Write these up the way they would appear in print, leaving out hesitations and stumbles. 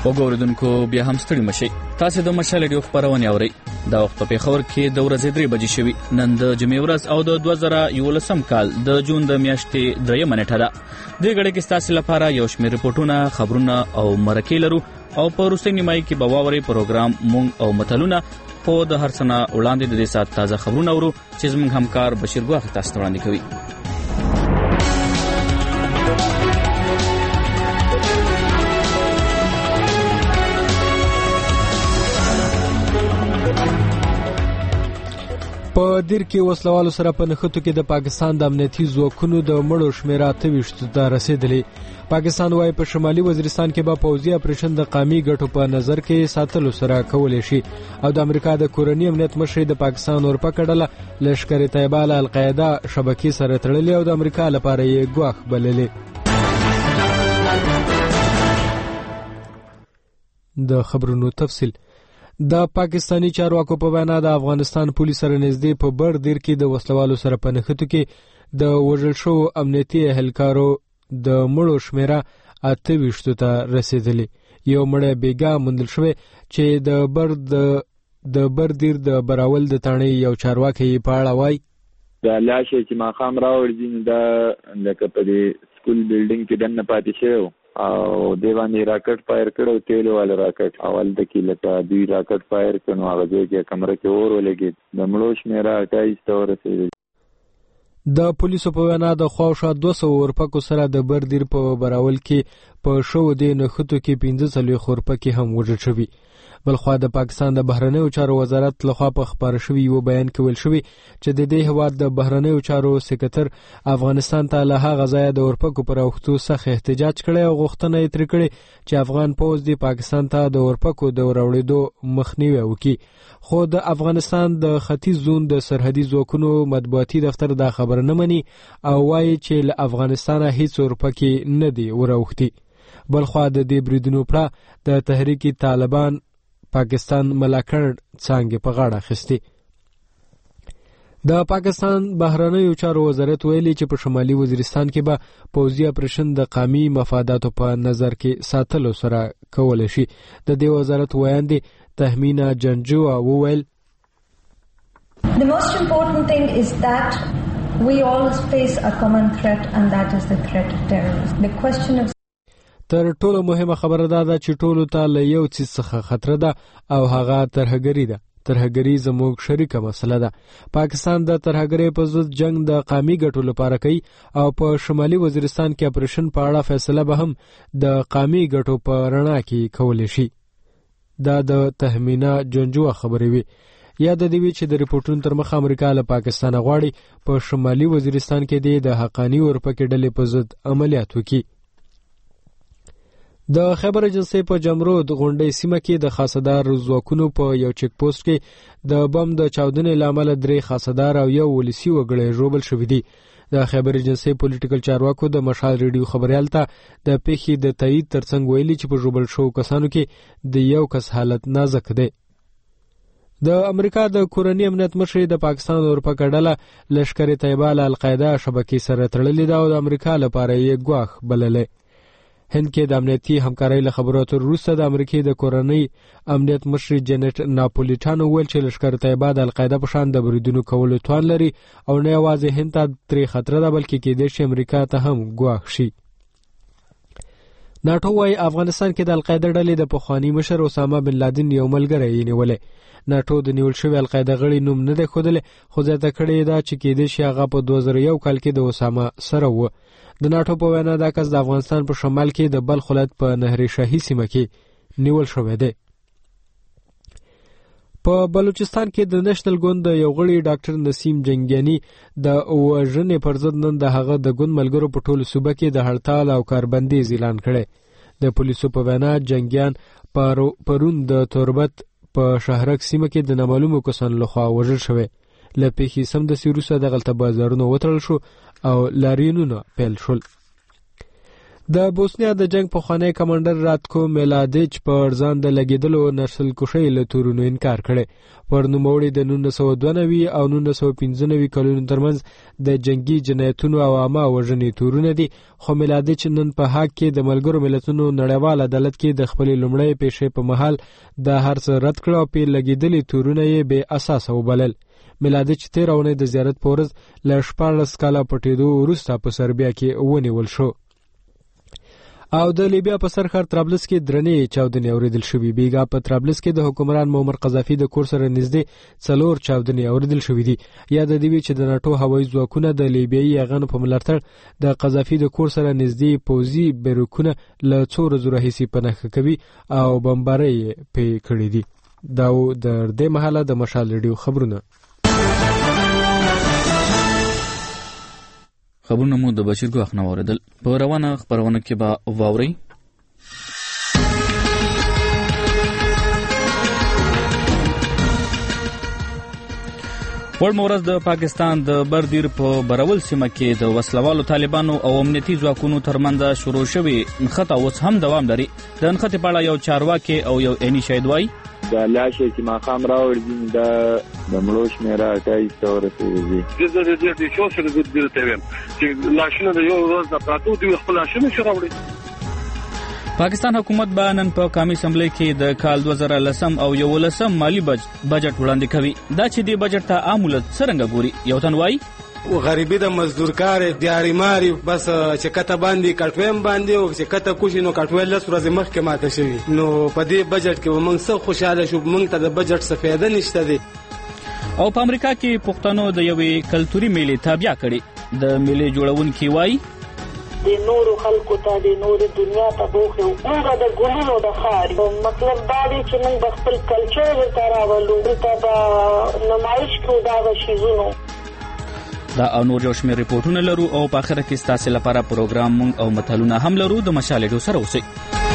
وګوریدونکو بیا هم ستړي مشئ. تاسو د مشال ریډیو خبرونه اورئ. دا وخت په خبر کې د ورځې 3 بجې شوي. نن د جمعې ورځ او د 2011 کال د جون د میاشتې 3 نیټه ده. دې غړې کې تاسو لپاره یو شمېر رپورټونه، خبرونه او مرکې لرو او په وروستۍ نیمایي کې به واوري پروګرام مونږ او متلونه. خو د هر څه نه وړاندې د دې سات تازه خبرونه اورو چې زموږ همکار بشیر ګواخ تاسو ته وړاندې کوي. په دیر کې وسلوالو سره په نښتو کې د پاکستان د امنیتي ځواکونو د مړو شمیره 28 ته رسیدلی. پاکستان وايي په شمالي وزیرستان کې به پوځي اپریشن د قومي ګټو په نظر کې ساتلو سره کولای شي او د امریکا د کورنی امنیت مشر د پاکستان اورپکه ډله لشکر طیبه له القاعده شبکې سره تړلې او د امریکا لپاره یې ګواښ بللې. د خبرونو تفصیل. د پاکستانی چارواکو په وینا د افغانستان پولیس سره نږدې په بر دیر کې د وسلوالو سره په نښتو کې د وژل شوو امنیتي اهلکارو د مړو شمیره 28 ته رسیدلی. یو مړی بیګا موندل شوی چې د بر دیر د براول د تاڼې یو چارواکي په اړه وایي دا لاشه چې ما خام راوړي دا لکه په دې سکول بلډینګ کې دنه پاتې شو او دیوانی راکټ فایر کړو، تیلو والا راکټ اول د کې لکه دوی راکټ فایر کړو، هغه کې کمره کې اور ولګید. د مړو شمیره 28 ته ورسېدل. د پولیسو په وینا د خواوشا 200 اورپکو سره د بردیر په براول کې په شو د نښتو کې 15 اورپکې هم وژل شوي. بلخوا د پاکستان د بهرنیو چارو وزارت لخوا په خبره شوی یو بیان کې ویل شوی چې د دې هواد د بهرنیو چارو سکرټر افغانستان ته له هغه ځای د اورپکو پر اوختو څخه احتجاج کړي او غوښتنه یې ترې کړې چې افغان پوځ د پاکستان ته د اورپکو د راوړېدو مخنیوي وکړي. خو د افغانستان د ختیځ زون د سرحدي ځواکونو مطبوعاتي دفتر دا خبر نه مني او وایي چې له افغانستانه هیڅ اورپکې نه دي وراوختي. بلخوا د دې بریدونو پر د تحریک طالبان پاکستان ملاتړ څنګه په غاړه اخیستي. د پاکستان بهرنیو چارو وزارت ویلي چې په شمالي وزیرستان کې به پوځي اپریشن د قومي مفاداتو په نظر کې ساتلو سره کولای شي. د دې وزارت ویاندې تهمینا جنجو وویل The most important thing is that we all face a common threat and that is the threat of terrorism. The question of تر ټولو مهمه خبره ده چې ټولو ته له یو څه څخه خطر ده او هغه ترهګری ده. ترهګری زموږ شریکه مسله ده. پاکستان د ترهګری په ضد جنگ د قومي ګټو لپاره کوي او په شمالي وزیرستان کې اپریشن په اړه فیصله به هم د قومي ګټو په رڼا کې کولای شي. دا د تهمینا جنجو خبرې وي. یاد دی چې د ریپورتونو تر مخ امریکا له پاکستان غواړي په شمالي وزیرستان کې د حقانی اورپکې ډلې په ضد عملیات وکړي. د خیبر ایجنسی په جمرود غونډې سیمه کې د خاصدار ځواکونو په یو چک پوسټ کې د بم د چاودنې لامل 3 خاصدار او یو ولسی وګړي ژوبل شوې دي. د خیبر ایجنسی پولیټیکل چارواکو د مشال ریډیو خبريال ته د پیښې د تایید ترڅنګ ویلي چې په ژوبل شو کسانو کې د یو کس حالت نازک دی. د امریکا د کورنی امنیت مشر د پاکستان اورپکه ډله لشکر طیبه له القاعده شبکې سره تړلې ده او د امریکا لپاره یې ګواښ بللې. هند کې د امنیتي همکارۍ له خبرو اترو وروسته د امریکای د کورنۍ امنیت مشر جنټ ناپولیټانو ویل چې لشکر طیبه د القاعده په شان د بریدونو کولو توان لري او نه یوازې هند ته ترې خطر ده بلکې کېدای شي امریکا ته هم ګواښ شي. ناټو وايي افغانستان کې د القاعده ډلې د پخوانی مشر اسامه بن لادن یو ملګری یې نیولې. ناټو د نیول شوی القاعده غړي نوم نه دی ښودلی خو زیاته کړې ده چې کېدای شي هغه په 2001 کال کې د اسامه سره و. د ناټو په وینا دا کس د افغانستان په شمال کې د بلخ ولایت په نهر شاهي سیمه کې نیول شوی دی. په بلوچستان کې د نېشنل ګوند یو غړي ډاکټر نسیم جنگیانی د وژنې پر ضد نن د هغه د ګوند ملګرو په ټولو صوبه کې د هړتال او کاربندیز اعلان کړي. د پولیسو په وینا جنگیان پرون د توربت په شهرک سیمه کې د نامعلومو کسانو لخوا وژل شوی. له پیښې سمدستي وروسته دغلته بازارونه وتړل شو او لاریونونه پیل شول. د بوسنیا د جنگ پخوانی کمانډر راتکو میلادیچ پر ځان د لګیدلو نسل کشۍ له تورونو انکار کړي. پر نوموړي د 1992 او 1995 کلونو ترمنځ د جنگي جنایتونو او عامه وژنې تورونه دي، خو میلادیچ نن په حق کې د ملګرو ملتونو نړیوال عدالت کې د خپلې لومړۍ پیښې په مهال د هر څه رد کړ او په لګیدلې تورونه یې بې اساسه وبلل. میلادیچ 13 اونۍ د زیارت په ورځ له 14 کاله پټېدو وروسته په سربیا کې ونیول شو. او د لیبیا په سرخر طرابلس کې درنې چاودنې اوریدل شوې. بیګا په طرابلس کې د حکمران معمر قذافي د کور سره نږدې 4 چاودنې اوریدل شوې دي. یاد دی چې د ناتو هوایي ځواکونه د لیبیایي یاغانو په ملاتړ د قذافي د کور سره نږدې پوځي بیروکونه له 2 ورځو راهیسې په نښه کوي او بمبارۍ پې کړې دي. دا د دې مهاله د مشال ریډیو خبرونه. خبرونه مو د بشیر ګواخ نه اوریدل. په روانه خبرونه کې به واوري وړ مورز د پاکستان د بردیر په برول سیمه کې د وسلوالو طالبانو او امنیتي ځواکونو ترمنځ شروع شوی نښته اوس هم دوام لري. د نښتې په اړه یو چارواکي او یو عیني شاهد وایي د لاشې چې ماښام راوړي د مړو شمېره 28 ته ورسېږي. زه د شو سره د ته ویم چې لاشونه د یو ورځ د پراتو دی خپل لاشونه شو راوړي. پاکستان حکومت به نن په قومي اسمبلی کې د کال 2010 او 2011 مالی بجټ وړاندې کوي. دا چې د بجټ ته عام ولس څنګه ګوري، یو تن وایي غریبی د مزدور کار دیاري ماري بس چې کته باندې کټویم باندې او چې کته کوشي نو کټویل لس ورځې مخکې ماته شوی. نو په دې بجټ کې موږ څه خوشاله شو، موږ ته د بجټ څه فایده نشته دی. او په امریکا کې پښتنو د یوې کلتوري میلې تابع کړي. د میلې جوړونکي وایي د نورو خلکو ته د نورو دنیا ته بوخو هغه د ګلونو د خاري مطلب دا دی چې موږ خپل کلچر ته راولو ته د نمایش کو دا شیزونو. دا او نور یو شمېر ریپورټونه لرو او په اخر کې ستاسو لپاره پروګرام مونږ او متلونه هم لرو. د مشال ریډیو سره اوسئ.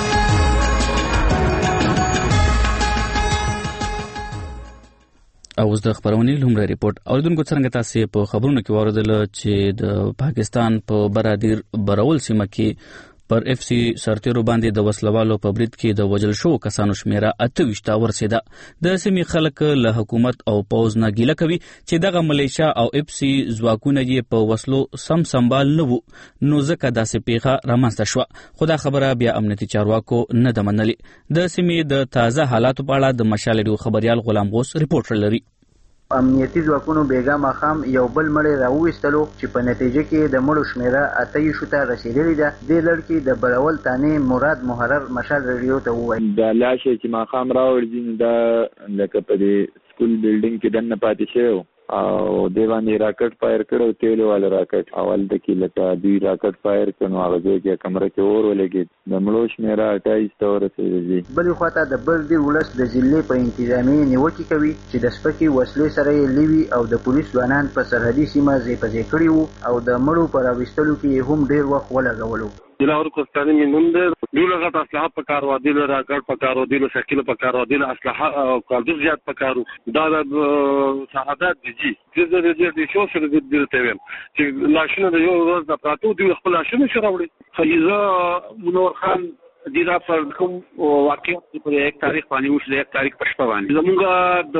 اوس د خبرونې لومړی ریپورت اوریدونکو څنګه تاسو په خبرونو کې واردل چې د پاکستان په برادر برول سیمه کې پر اف سی سرتیرو باندې د وسلوالو په برید کې د وجل شو کسانو شمیره 28 ورسېده. د سیمې خلک له حکومت او پوز نه ګیله کوي چې دغه ملیشیا او اف سی ځواکونه یې په وسلو سمبال نه وو، نو ځکه داسې پیښه رامنځته شوه. خو دا خبره بیا امنیتي چارواکو نه ده منلې. د سیمې د تازه حالاتو په اړه د مشال ریډیو خبريال غلام غوث ریپورټر لري. امنیتي ځواکونو بیګا ماښام یو بل مړی راوویستلو چې په نتیجه کې د مړو شمیره 28 ته رسیدلې ده. دې لړ کې د برول تانې مراد محرر مشال ریډیو ته وویل د لاشې چې ماښام راوړي دا لکه په دې سکول بلډینګ کې دنه پاتې شوی او دی باندې راکټ فایر کړو، تیلو والا راکټ اول د کې لکه دوی راکټ فایر کړو، هغه ځای کې کمره کې اور ولګید. د مړو شمیره 28 ته ورسېږي. بلې خواته د بردیر ولس د ضلع په انتظامي نیوکې کوي چې د سپکې وسلې سره یې لیوي او د پولیس ځوانان په سرحدي سیمه ځای په ځای کړي وو او د مړو په راویستلو کې هم ډېر وخت ولګولو. لاهور کوستاني منوم ده دوله غټ اسلحه په کار وادي له راکټ په کار وادي له شکل په کار وادي له اسلحه او کارتوس زیات په کارو دا د شهادت دي چې د شو سره د ته ویم چې لاشونه د یو ورځ د پراتو دی خپل لاشونه شراوړي. خلیزه منور خان دیرا پر کوم واقع په 1 تاریخ باندې وشله 1 تاریخ په شپه باندې زمونږ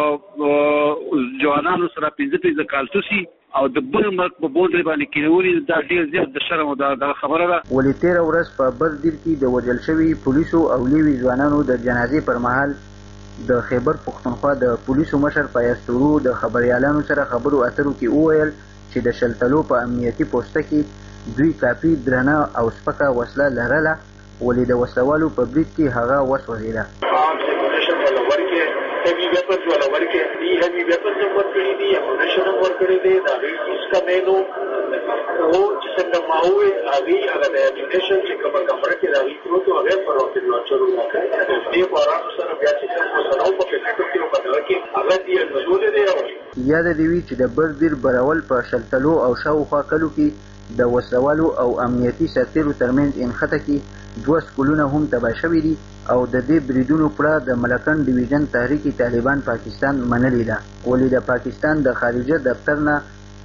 د جوانانو سره 15 کارتوسي او د بل مرګ په بوندري باندې کېوري دا ډیر زیات د شرم او د خبره ده. ولې 13 ورځ په بردیر کې د وجل شوی پولیسو او لیوي ځوانانو د جنازې پر مهال د خیبر پختونخوا د پولیسو مشر پایستورو د خبريالانو سره خبرو اترو کې وویل چې د شلتلو په امنیتي پوسټ کې دوی کافي درنه او سپکه وسله لرله، ولې د وسلوالو په برید کې هغه وسوځېده. heavy weapons wala worke the heavy weapons work kari di ammunition work kari di da iska menu wo jisanda maue agi aga da ammunition che kamera ke da ikro to age par rocket launcher na kare de para sara bya che ko sanau po ke ko badal ke aga di nuzul de rawi. یاد دی وی چې د بردیر برول په شلتلو او شاوخوا کلو کې د وسلوالو او امنیتي سرتیرو ترمنځ انخته کې 2 سکولونه هم تباه شوي دي او د دې بریدونو پړه د ملکن ډیویژن تحریک طالبان پاکستان منلې ده، ولې د پاکستان د خارجه دفتر نه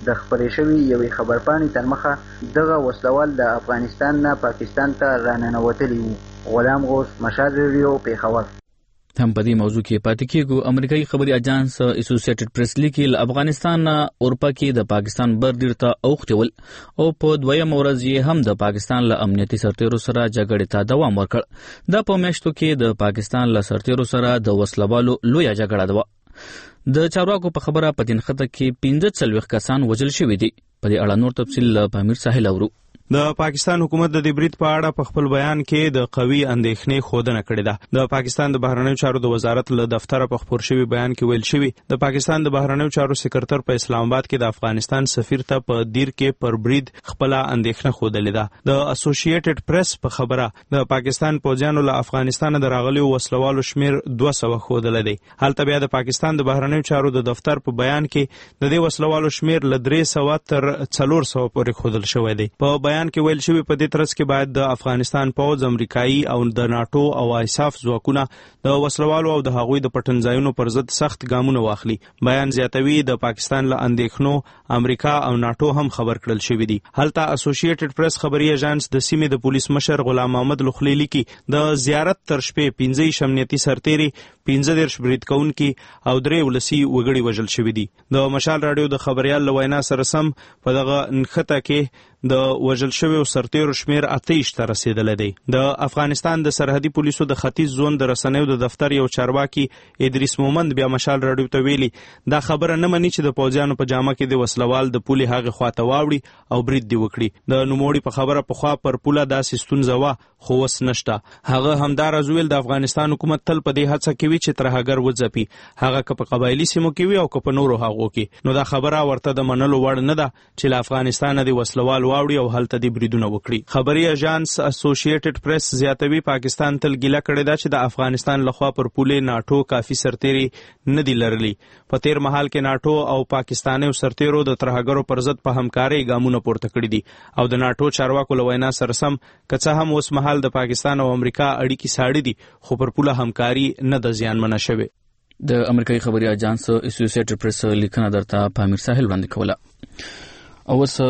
د خپرې شوې یوې خبرپاڼې تر مخه دغه وسلوال د افغانستان نه پاکستان ته راننوتلي وو. غلام غوث، مشال ریډیو، پیښور. هم په دې موضوع کې پاتې کېږو. امریکایي خبري اجانس اسوسییټډ پریس لیکي له افغانستان نه اروپا کې د پاکستان بردیر ته اوښتي ول او په دویم ورځ یې هم د پاکستان له امنیتي سرتیرو سره جګړې ته دوام ورکړ. دا په میاشتو کې د پاکستان له سرتیرو سره د وسلوالو لویه جګړه ده. د چارواکو په خبره په دې نښته کې 45 کسان وژل شوي دي. په دې اړه نور تفصیل له پامیر ساحل اورو. د پاکستان حکومت د دې برید په اړه په خپل بیان کې د قوي اندېښنې ښودنه کړې ده. د پاکستان د بهرنیو چارو د وزارت له دفتره په خپور شوي بیان کې ویل شوي د پاکستان د بهرنیو چارو سکرټر په اسلام آباد کې د افغانستان سفیر ته په دیر کې پر برید خپل اندېښنه ښودلې ده. د اسوسییټډ پریس په خبره د پاکستان پوځیانو له افغانستان د راغلي وسلوالو شمیر 200 ښودل دي. هلته بیا د پاکستان د بهرنیو چارو د دفتر په بیان کې د دې وسلوالو شمیر له 300 تر 400 پورې ښودل شوی دی. په بیان کې ویل شوی په دې ترڅ کې باید د افغانستان پوځ، امریکایي او د ناتو او آیساف ځواکونه د وسلوالو او د هغوی د پټنځایونو پر ضد سخت ګامونه واخلي. بیان زیاتوي د پاکستان له اندېښنو امریکا او ناتو هم خبر کړل شوی دي. هلته اسوسییټډ پریس خبري اژانس د سیمې د پولیس مشر غلام محمد لخلی لیکي د زیارت تر شپې 15 امنیتي سرتیري، 15 برید کوونکي او 3 ولسی وګړي وژل شوي دي. د مشال راډیو د خبريال له وینا سره سم په دغه نښته کې د وژل شویو سرتیرو شمیر 28 ته رسیدلی دی. د افغانستان د سرحدي پولیسو د ختیځ زون د رسنیو د دفتر یو چارواکي ادریس مومند بیا مشال راډیو ته ویلي دا خبره نه مني چې د پوځیانو په جامه کې د وسلوال د پولې هغې خواته واوړي او برید دی وکړي. د نوموړي په خبره پخوا پر پوله داسې ستونزه وه خو اوس نشته. هغه همداراز ویل د افغانستان حکومت تل په دې هڅه کوي چې ترهګر وځپي، هغه که په قبایلي سیمو کې وي او که په نورو هغو کې. نو دا خبره ورته د منلو وړ نه ده چې له افغانستانه د وسلوال واوړي او هلته دې بریدونه وکړي. خبري اژانس اسوسییټډ پریس زیاتوي پاکستان تل ګیله کړې ده چې د افغانستان لخوا پر پولې ناټو کافي سرتیري نه دي لرلي. په تیر مهال کې ناټو او پاکستانیو سرتیرو د ترهګرو پر ضد په همکارۍ ګامونه پورته کړي دي او د ناټو چارواکو له وینا سره سم که څه هم اوس مهال د پاکستان او امریکا اړیکې ساړې دي خو پر پوله همکاري نه ده زیانمنه شوې. د امریکایي خبري اژانس اسوسییټډ پریس لیکنه درته پامیر ساحل وړاندې کوله. او اوس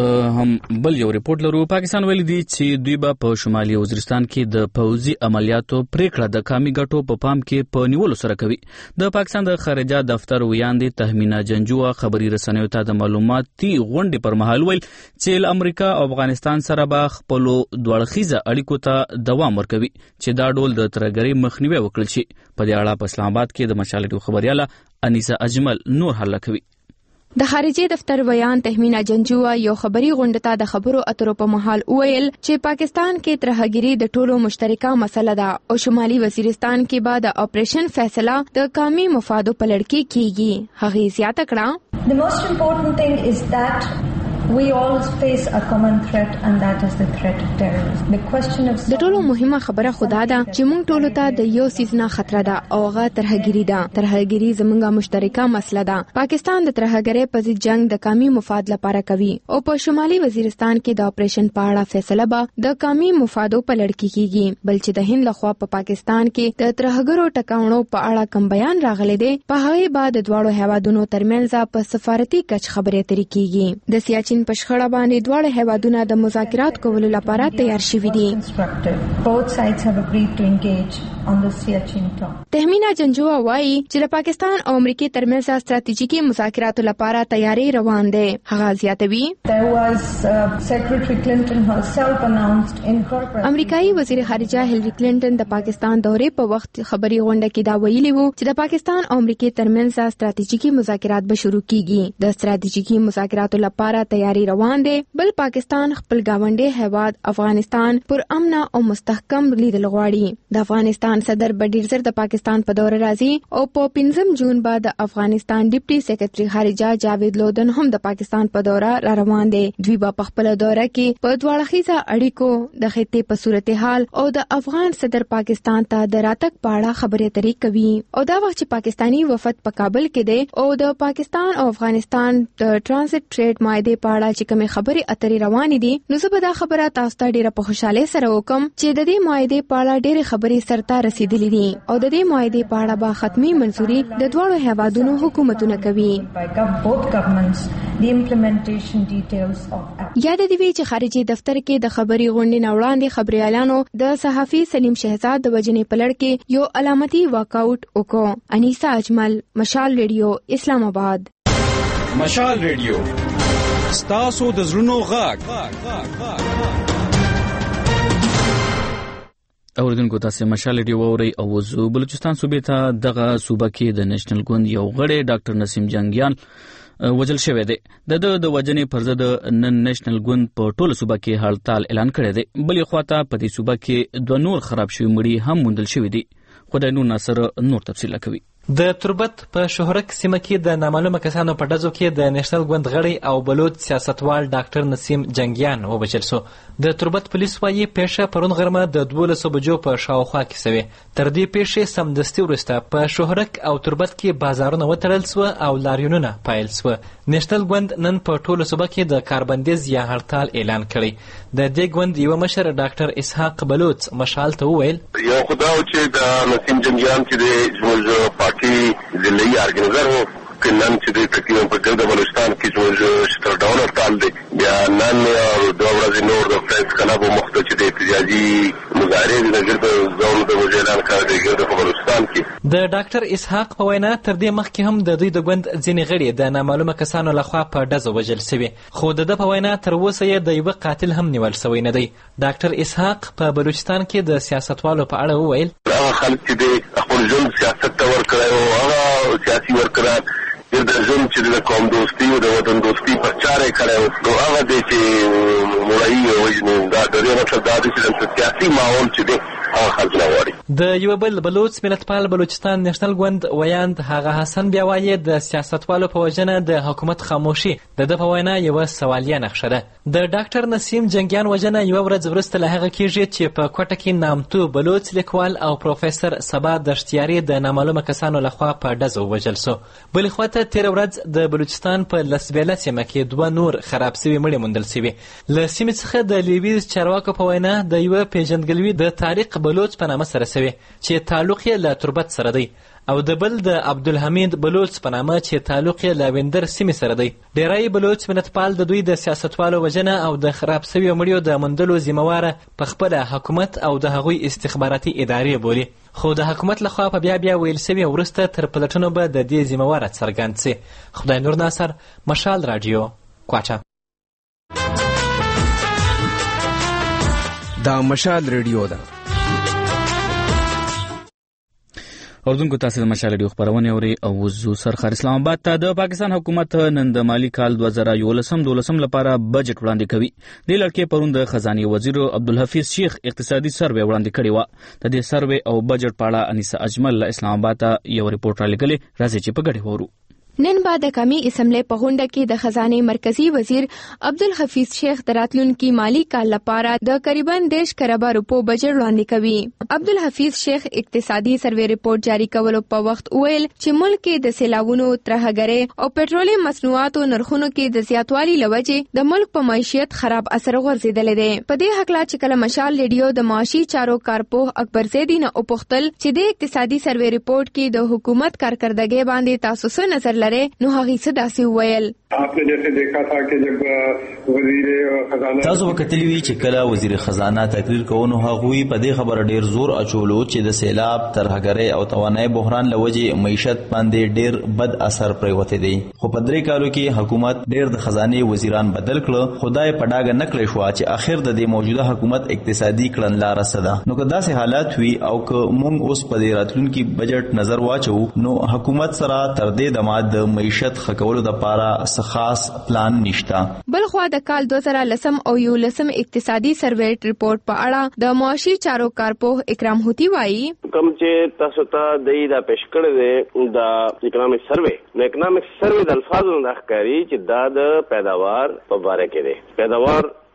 هم بل یو ریپورت لرو. پاکستان ویلي دی چې دوی به په شمالي وزیرستان کې د پوځي عملیاتو پریکړه د کامي ګټو په پام کې په نیولو سره کوي. د پاکستان د خارجه دفتر ویاندې تهمینا جنجوه خبري رسنیو ته د معلوماتي غونډې پر مهال ویل چې امریکا او افغانستان سره به خپلو دوړخیزه اړیکو ته دوام ورکوي چې دا ډول د ترهګرۍ مخنیوي وکړل شي. په دې اړه په اسلام آباد کې د مشال ریډیو خبرياله انیسه اجمل نور حل کوي. د خارجي دفتر ویان تهمینا جنجوه یو خبري غونډه ته د خبرو اترو په محل ویل چې پاکستان کې ترهګری د ټولو مشترکه مسله ده او شمالي وزیرستان کې بعد د اپریشن فیصله د قومي مفادو په لړ کې کیږي. هغه زیاته کړه The most important thing is that we all face a common threat and that is the threat of terrorism. The question of د ټولو مهمه خبره خدا ده چې موږ ټولو ته د یو سیز نه خطر ده او هغه ترهګری ده. ترهګری زموږه مشترکه مسله ده. پاکستان د ترهګری په ضد جنگ د قومي مفاد لپاره کوي او په شمالي وزیرستان کې د اپریشن په اړه فیصله به د قومي مفادو په لړ کې کیږي. بل چې د هند لخوا په پاکستان کې د ترهګرو ټکاونو په اړه کوم بیان راغلی دی په هغه بعد د دواړو هیوادونو ترمنځ په سفارتي کچ خبرې اترې کیږي. د سیاچین په شخړه باندې دواړه هیوادونه د مذاکرات کولو لپاره تیار شوي دي. Both sides have agreed to engage on the Siachen talk. تهمینا جنجوه وایي چې د پاکستان او امریکا ترمنځ ستراتیژیکي مذاکراتو لپاره تیاری روان دي. هغه زیاتوي There was Secretary Clinton herself announced in her امریکایي وزیر خارجه هیلری کلینټن د پاکستان دورې په وخت خبري غونډه کې دا ویلي وو چې د پاکستان او امریکا ترمنځ ستراتیژیکي مذاکرات به شروع کیږي. د ستراتیژیکي مذاکراتو لپاره تیاری روان دي. بل پاکستان خپل گاونډي هیواد افغانستان پر امن او مستحکم لیدل غواړي. د افغانستان صدر ډیر زر د پاکستان په دور راځي او په 15 جون بعد د افغانستان ډیپټي سیکریټري خارجه جاوید لودن هم د پاکستان په دوره را روان دي. دوی په خپل دوره کې په دواړخیزه اړیکو د خطې په صورتحال او د افغان صدر پاکستان ته د راتګ په اړه خبرې اترې کوي. او دا وخت چې پاکستانی وفد په کابل کې دی او د پاکستان او افغانستان د ترانزیت ټریډ معاهده په اړه چې کومې خبرې اترې روانې دي نو زه به دا خبره تاسو ته ډیره په خوشحالۍ سره وکم چې د دې معاهدې په اړه ډېرې خبرې سرته رسیدلې دي او د دې معاهدې په اړه به ختمي منځوري د دواړو هیوادونو حکومتونه کوي. یاد دی وی چې خارجي دفتر کې د خبري غونډې نه وړاندې خبريالانو د صحافي سلیم شهزاد د وجنې په لړ کې یو علامتي واکاوټ وکړ. انیسا اجمل، مشال ریډیو، اسلام آباد. مشال ریډیو ستاسو د زړونو غږ. اوریدونکو تاسو مشال ریډیو اورئ او زه بلوچستان صوبې ته دغه صوبه کې د نېشنل ګوند یو غړی ډاکټر نسیم جنگیان وجل شوی دی. د وجنې پر ضد نن نېشنل ګوند په ټوله صوبه کې هړتال اعلان کړی دی. بلې خواته په دې صوبه کې 2 نور خراب شوي مړي هم موندل شوي دي. خدای نور ناصر نور تفصیل کوي. د تربت په شهرک سیمه کې د نامعلومه کسانو په ډزو کې د نېشنل ګوند غړی او بلوچ سیاستوال ډاکټر نسیم جنگیان ووژل شو. د تربت پولیس وايي پیښه پرون غرمه د 12 بجو په شاوخوا کې شوې. تر دې پیښې سمدستي وروسته په شهرک او تربت کې بازارونه وتړل شو او لاریونونه پایل شو. نېشنل ګوند نن په ټوله صوبه کې د کاربندیز یا هړتال اعلان کړی. د دې ګوند یو مشر ډاکټر اسحاق بلوچ مشال ته وویل یو خدای چې د نسیم جنگیان چې د پارټي ضلعي ارګنایزر وو که نن چې د تقریبا په ګرد بلوچستان کې زموږ شتر ډاون هړتال دی. بیا نن او 2 ورځې نور د فرانس کلب مخته چې د احتجاجي مظاهرې د ګرد ځوانو د وجه اعلان کړی دی ګرد په بلوچستان کې. د ډاکټر اسحاق په وینا تر دې مخکې هم د دوی د ګوند ځینې غړي د نامعلومه کسانو لخوا په ډزو وژل شوي، خو د ده په وینا تر اوسه یې د یوه قاتل هم نیول شوی نه دی. ډاکټر اسحاق په بلوچستان کې د سیاستوالو په اړه وویل هغه خلک چې د خپل ژوند سیاست ته ورکړی او هغه سیاسي ورکړه د ژوند چې د قوم دوستي او د وطن دوستي پر چارې کړی و نو هغه دی چې مړی وژني. دا د دې مطلب دا دی چې د سیاسي ماحول چې دی هغه خلک نه غواړي. د یو بل بلوچ ملتپال بلوچستان نېشنل ګوند ویاند هغه حسن بیا وایي د سیاستوالو په وجنه د حکومت خاموشي د ده په وینا یوه سوالیه نقشه ده. د ډاکټر نسیم جنگیان وجنه یوه ورځ وروسته له هغه کېږي چې په کوټه کې نامتو بلوچ لیکوال او پروفیسر سبا دشتیاري د نامعلومه کسانو لخوا په ډزو ووژل شو. بلې خواته تېره ورځ د بلوچستان په لسبیله سیمه کې 2 نور خراب شوي مړي موندل شوي. له سیمې څخه د لیویز چارواکو په وینا د یوه پیژندګلوي د طارق بلوچ په نامه سره شوی چې تعلق یې له تربت سره دی او د بل د عبدالحمید بلوچ په نامه چې تعلق یې له ویندر سیمې سره دی. ډیری بلوچ ملتپال د دوی د سیاستوالو وژنه او د خراب شویو مړیو د موندلو ذمهواره په خپله حکومت او د هغوی استخباراتي ادارې بولي، خو د حکومت لخوا په بیا ویل شوي وروسته تر پلټنو به د دې ذمهواره څرګند شي. خدای نور ناصر، مشال راډیو، کوټه. دا مشال ریډیو ده. اوردونکو تاسو د مشال ریډیو خبرونه اورئ او زو سرخر اسلام آباد ته د پاکستان حکومت نن د مالی کال 2011-12 لپاره بجټ وړاندې کوي. د لړکې پروند د خزانه وزیر عبدالحفیظ شیخ اقتصادي سروې وړاندې کړی و. د دې سروې او بجټ په اړه انیسا اجمل اسلام آباد ته یو ریپورت را لګلې، راځي چې په ګډه وورو. نن بعد د قومي اسمبلی په غونډه کې د خزانه مرکزی وزیر عبدالحفیظ شیخ د راتلونکي مالی کال لپاره د تقریبا 10 کروڑ روپو بجټ وړاندې کوي. عبدالحفیظ شیخ اقتصادي سروې ریپورت جاری کولو په وخت ویل چې ملک کې د سیلاوونو، ترهګرۍ او پېټرولیم مصنوعاتو نرخونو کې د زیاتوالي لوجې د ملک په معیشت خراب اثر غورځېدلی دی. په دې هکله چې کله مشال ریډیو د معاشي چارو کارپوه اکبر زیدی نه وپوښتل چې د اقتصادي سروې ریپورت کې د حکومت کارکردګۍ باندې تاسو څه نظر نو هغه څه داسې وویل. تاسو وکتلی وی چې کله وزیر خزانه تقریر کوونو هغوی په دې خبره ډیر زور اچولو چې د سیلاب، ترهګرۍ او توانایي بحران لوجې معیشت باندې ډیر بد اثر پریوته دی. خو په 3 کالو کې حکومت ډیر د خزانه وزیران بدل کړ. خدای په ډاګه نکړې شو چې اخر د دې موجوده حکومت اقتصادي کړنلاره سده. نو که داسې حالات وي او که مونږ اوس په دې راتلونکي بجټ نظر واچو نو حکومت سره تر دې دمه د معیشت خکولو د پاره خاص پلان نشته. بل خو د کال 2010 او 2011 اقتصادي سروې ریپورت په اړه د معاشي چارو کارپوه اکرام هوتی وایي کوم چې تاسو ته دا پیش کړی دی د اکونومیک سروې د الفاظو نه ښکاري چې دا د پیداوار په باره کې دی. پیداوار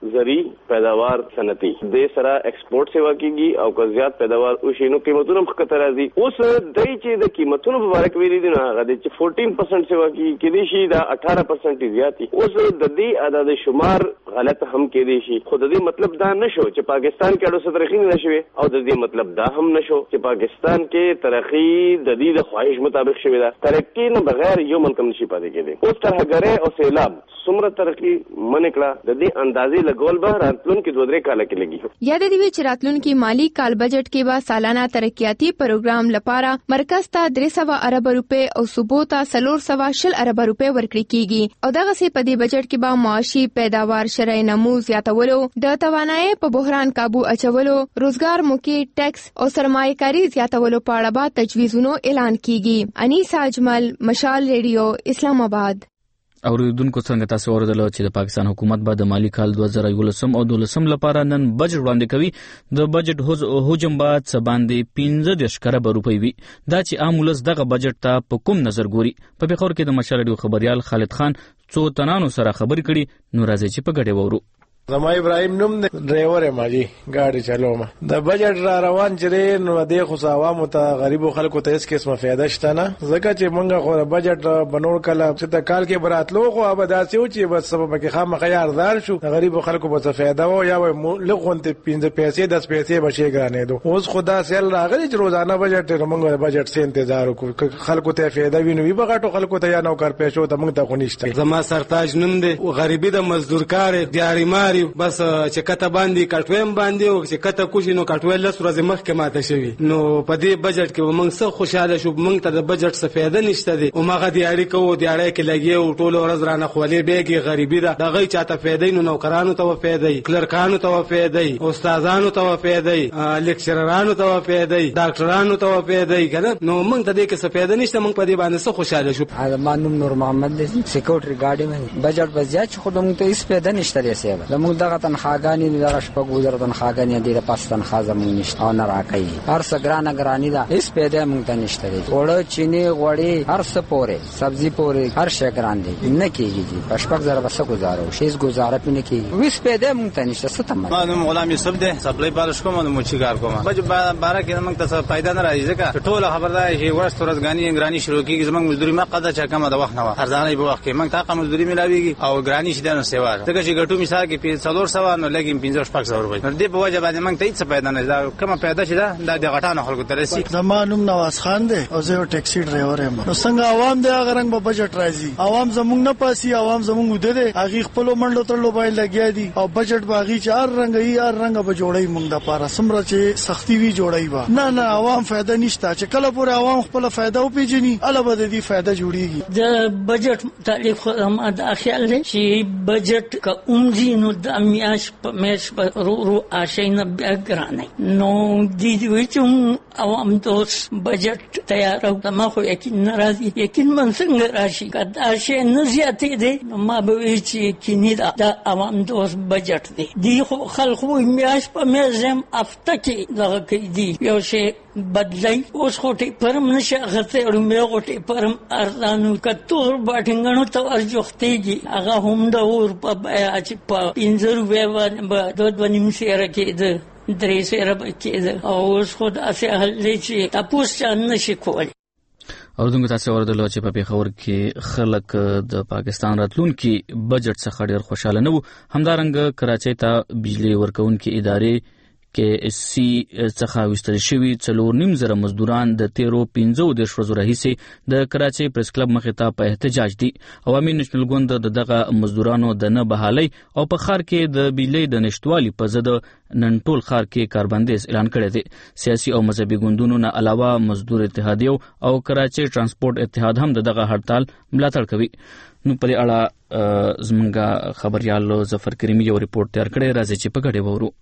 زری پیداوار صنعتي د سره ایکسپورټ سیوا کیږي او که زیات پیداوار وشي نو قیمتونه مخکته راځي. اوس دای چې د قیمتونو په اړه ویلي دي نو هغه چې 14% سیوا کیږي شي دا 18% زیاتی. اوس د دې عدد شمار غلط هم کېدی شي خو د دې مطلب دا نشو چې پاکستان کې اړو ترقی نه شوي او د دې مطلب دا هم نشو چې پاکستان کې ترقی د دې د خواهش مطابق شوي ده. ترقی نه بغیر یو ملک نشي پاتې کېدی. اوس ترهګرۍ او سیلاب څومره ترقی منکړه د دې اندازې لګول به راتلونکي 2-3 کال کې لګي. یاد دی چې راتلونکي مالی کال بجټ کې به سالانه ترقیاتي پروګرام لپاره مرکز ته 300 ارب روپے او صوبو ته 420 ارب روپے ورکړي کیږي او دغه سي په دې بجټ کې به معاشي پیداوار شرعي نمو زیاتولو د توانایي په بحران काबू اچولو روزګار موقع ټیکس او سرمایه‌کاري زیاتولو په اړه به تجویزونو اعلان کیږي. انیسا اجمل، مشال ریډیو، اسلام آباد. اوریدونکو څنګه تاسو اوریدل چې د پاکستان حکومت به د مالی کال 2011 او 2012 لپاره نن بجټ وړاندې کوي. د بجټ حجم بعد څه باندې 15 ارب روپۍ وي. دا چې عام ولس دغه بجټ ته په کوم نظر ګوري. په پیښور کې د مشال ریډیو خبريال خالد خان څو تنانو سره خبرې کړي. نو راځي چې په ګډه وورو. زما ابراهيم نوم دی، ډرایور یم ماجی ګاډي چلوم. د بجټ را روان چره نو د خو عوامو ته غریبو خلکو ته هیڅ قسمه فایده شته نه. ځکه چې مونږ خو بجټ بنور کله چې د کال کې براتلو خو ابداسي و چې بس سبب کې خامخا یاردار شو غریبو خلکو به څه فایده و یا لغونته 15 پیسې 10 پیسې بشي ګرانې دو. اوس خدا سیل راغلی چې روزانه بجټ مونږ بجټ سي انتظار وکړو خلکو ته فایده ویني وي بغټو خلکو ته یا نوکر پېښو ته مونږ ته خو نشته. زما سرتاج نوم دی، غریبي د مزدور کار دیاري ماري بس چې کته باندې کټویم باندې او چې کته کوشي نو کټویل لس ورځې مخکې ماته شوی. نو په دې بجټ کې موږ څه خوشاله شو، موږ ته د بجټ څه فایده نشته دی او ماغه دی اړیکو دی اړیکې لګي او ټول ورځ رانه خولې بیګي غریبي ده دغه چاته فایده نو نوکرانو ته فایده، کلرکانو ته فایده، استادانو ته فایده، لیکچررانو ته فایده، ډاکټرانو ته فایده کنه. نو موږ ته دې کې څه فایده نشته، موږ په دې باندې څه خوشاله شو. مانوم نور محمد دی، سکیورټي ګاډي مې بجټ بزیات خو موږ ته هیڅ فایده نشته لري. موږ دغه تنخواګانی دغه شپږ وزره تنخواګانی دې د پاس تنخوا زموږ نشته او نه راکړي. هر څه ګرانی ده، هیڅ پیدا موږ ته نشته دی. وړه چینی غوړي هر څه پوره سبزی پوره هر شی ګران دي نه کیږي. پښپک زره بس گزارو شیز گزاره پینه کیږي. هیڅ پیدا موږ ته نشته. ستم ما غلام یوسف ده، سپلای بالش کوم نو مچګار کوم. بج بارا کې موږ ته پیدا نه راځي ځکه ټول خبردار شي ورځ ورځګانی ګرانی شروع کیږي. زموږ مزدوري ما قدا چا کم د وخت نه ارزانه به وخت کې موږ ته مزدوري ملاويږي او ګرانی شي دنه سیوا ځکه چې ګټو مثال کې 400 نو لګیم 15 روپۍ. دې په وجه باندې موږ ته هیڅ پیدا نه دا کومه پیدا شي دا د غټانو خلکو ته رسي. زمانوم نواز خان دی او زه یو ټیکسي ډرایور یم. نو څنګه عوام دی هغه رنګ په بجټ راځي. عوام زموږ نه پاسي، عوام زموږ وده دي هغه خپل منډو تر لوبایل لګیا دي او بجټ باغی چار رنګ یې هر رنګ به جوړي موږ د پاره سمره چې سختي وی جوړي با نه عوام فائدہ نشته. چې کله پورې عوام خپل فائدہ او پیژني البته د دې فائدہ جوړيږي. د بجټ تعریف هم د اخیال دی چې بجټ کا عمرینو د میاش په میش رو آشینه ګرانه نو د دې چې عوام دوست بجټ تیار او ما خو یقین ناراضي یقین من څنګه راشي کدا شي نه زیاتې دي ما به وی چې کینی دا عوام دوست بجټ دی دی خو خلکو میاش په میزم افته کې دغه کې دی یو شی بدلای اوس خوټي پرم نشه غته او مې غوټي پرم ارزانو کتور باټنګنو ته ارجوختيږي هغه هم د اور په اچ په پینځر وې و د ونیم سره کې د درې سره کې او اوس خود اسه حل چې تاسو نشي کولای. اوردونکو تاسو اوردل چې په پیښور کې خلک د پاکستان راتلونکي بجټ څخه ډیر خوشاله نه وو. همدارنګه کراچۍ ته بجلی ورکونکي ادارې کې سی څخه وستل شوی 4.5 مزدوران د 13-15 ورځې راهیسې د کراچۍ پریس کلب مخې ته په احتجاج دي. عوامي نېشنل ګوند دغه مزدورانو د نه بحالي او په خار کې د بجلی د نشټوالي په ضد نن ټول خار کې کاربندیز اعلان کړی دی. سیاسي او مذهبي ګوندونو نه علاوه مزدور اتحادیو او کراچۍ ترانسپورت اتحاد هم دغه هړتال ملاتړ کوي. نو په اړه زمونږ خبريال ظفر کریمی یو ریپورت تیار کړی راځي چې په ګډه وورو.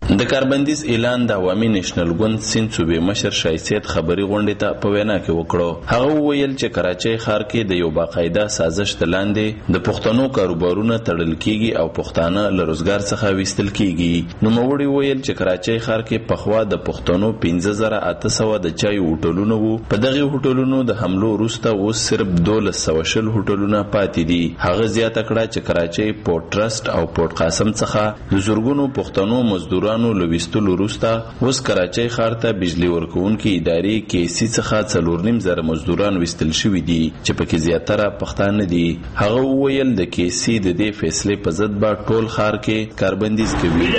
د کاربندیز اعلان د عوامي نېشنل ګوند سیند صوبې مشر شایسید خبري غونډې ته په وینا کې وکړو. هغه وویل چې کراچۍ ښار کې د یو باقاعده سازش لاندې د پښتنو کاروبارونه تړل کیږي او پښتانه له روزګار څخه ویستل کیږي. نوموړي وویل چې کراچۍ ښار کې پخوا د پښتنو 15800 د چای هوټلونه وو. په دغه هوټلونو د حملو وروسته اوس صرف 1220 هوټلونه پاتې دي. هغه زیاته کړه چې کراچۍ پورټ ټرست او پورټ قاسم څخه د زورګونو پښتنو مزدورانو لويستلو وروسته اوس کراچۍ ښار ته بجلی ورکوونکي ادارې KC څخه 4.5 مزدوران وستل شوي دي چې پکې زیاتره پښتانه دي. هغه وویل د KC د دې فیصلې په ضد به ټول ښار کې کاربندیز کوي.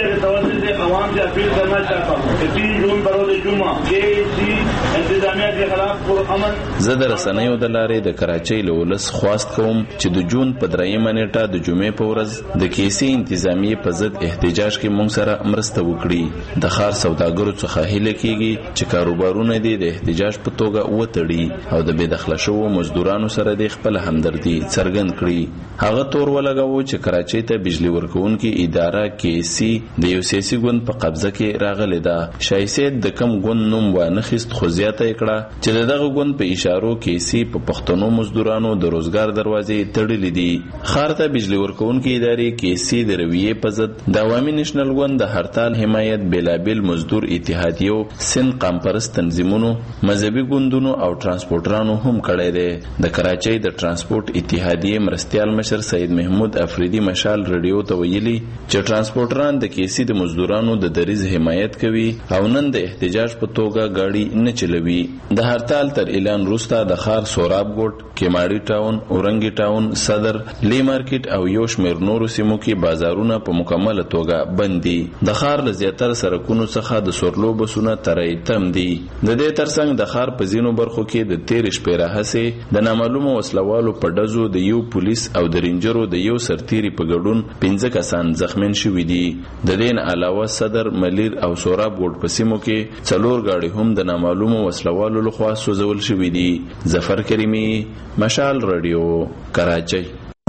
عوام سے اپیل کرنا چاہتا ہوں کہ 3 جون بروز جمعہ KC انتظامیہ کے خلاف پرامن. زه د رسنیو د لارې د کراچۍ له ولس خواست کوم چې د جون په 3 نیټه د جمعې په ورځ د KC انتظامیې په ضد احتجاج کې موږ سره مرسته وکړي. د ښار سوداګرو څخه هیله کیږي چې کاروبارونه دې د احتجاج په توګه وتړي او د بې دخله شوو مزدورانو سره د خپل همدردي څرګند کړي. هغه تور ولګاوه چې کراچۍ ته بجلی ورکوونکي اداره KC د یو سیاسي ګوند په قبضه کې راغلې ده. شایسید د کم ګوند نوم وانخیست خو زیاته کړه چې دغه ګوند په اشارو KC په پښتنو مزدورانو د روزګار دروازې تړلې دي. ښار ته بجلی ورکوونکي ادارې KC د رویې په ضد د عوامي نېشنل ګوند د هرتال حمایت بیلابیل مزدور اتحادیو، سند قامپرست تنظیمونو، مذهبي ګوندونو او ترانسپورټرانو هم کړی دی. د کراچۍ د ترانسپورټ اتحادیې مرستیال مشر سید محمود افریدي مشال رادیو ته ویلي چې ترانسپورټران د KC د مزدورانو د دریز حمایت کوي او نن د احتجاج په توګه گاډي نه چلوي. د هرتال تر اعلان وروسته د ښار سوراب ګوټ، کیماړي ټاون، اورنګي ټاون، صدر، لی مارکیټ او یو شمېر نورو سیمو کې بازارونه په مکمله توګه بند دي. د ښار له زیاتره سرکونو څخه د سورلو بسونه ترې تم دي. د دې ترڅنګ د ښار په ځینو برخو کې د تیر شپې راهیسې د نامعلومو وسلوالو په ډزو د یو پولیس او د رینجرو د یو سرتیري په ګډون 15 کسان زخمیان شوي دي. د دې نه علاوه صدر، ملیر او سوراب ګوټ په سیمو کې 4 گاډي هم د نامعلومو وسلوالو لخوا سوځول شوي دي. ظفر کریمی، مشال رادیو، کراچۍ.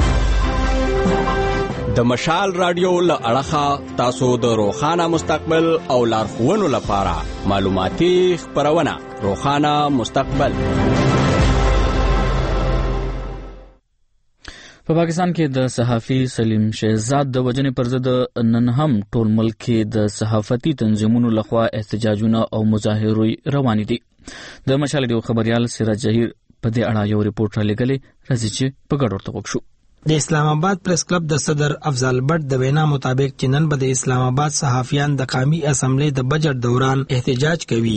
د مشال رادیو له اړخه تاسو د روښانه مستقبل او لارښوونو لپاره معلوماتي خپرونه روښانه مستقبل. په پاکستان کې د صحافي سلیم شهزاد د وژنې پر ضد نن هم ټول ملک کې د صحافتي تنظیمونو لخوا احتجاجونه او مظاهرې روان دي. د مشال رادیو خبريال سراج جهیر په دې اړه یو ریپورت را لګلې، راځي چې په ګډه ورته وګورو. د اسلام آباد پریس کلب د صدر افضل بٹ د وینا مطابق چې نن به د اسلام آباد صحافیان د قومي اسمبلی د بجٹ دوران احتجاج کوي.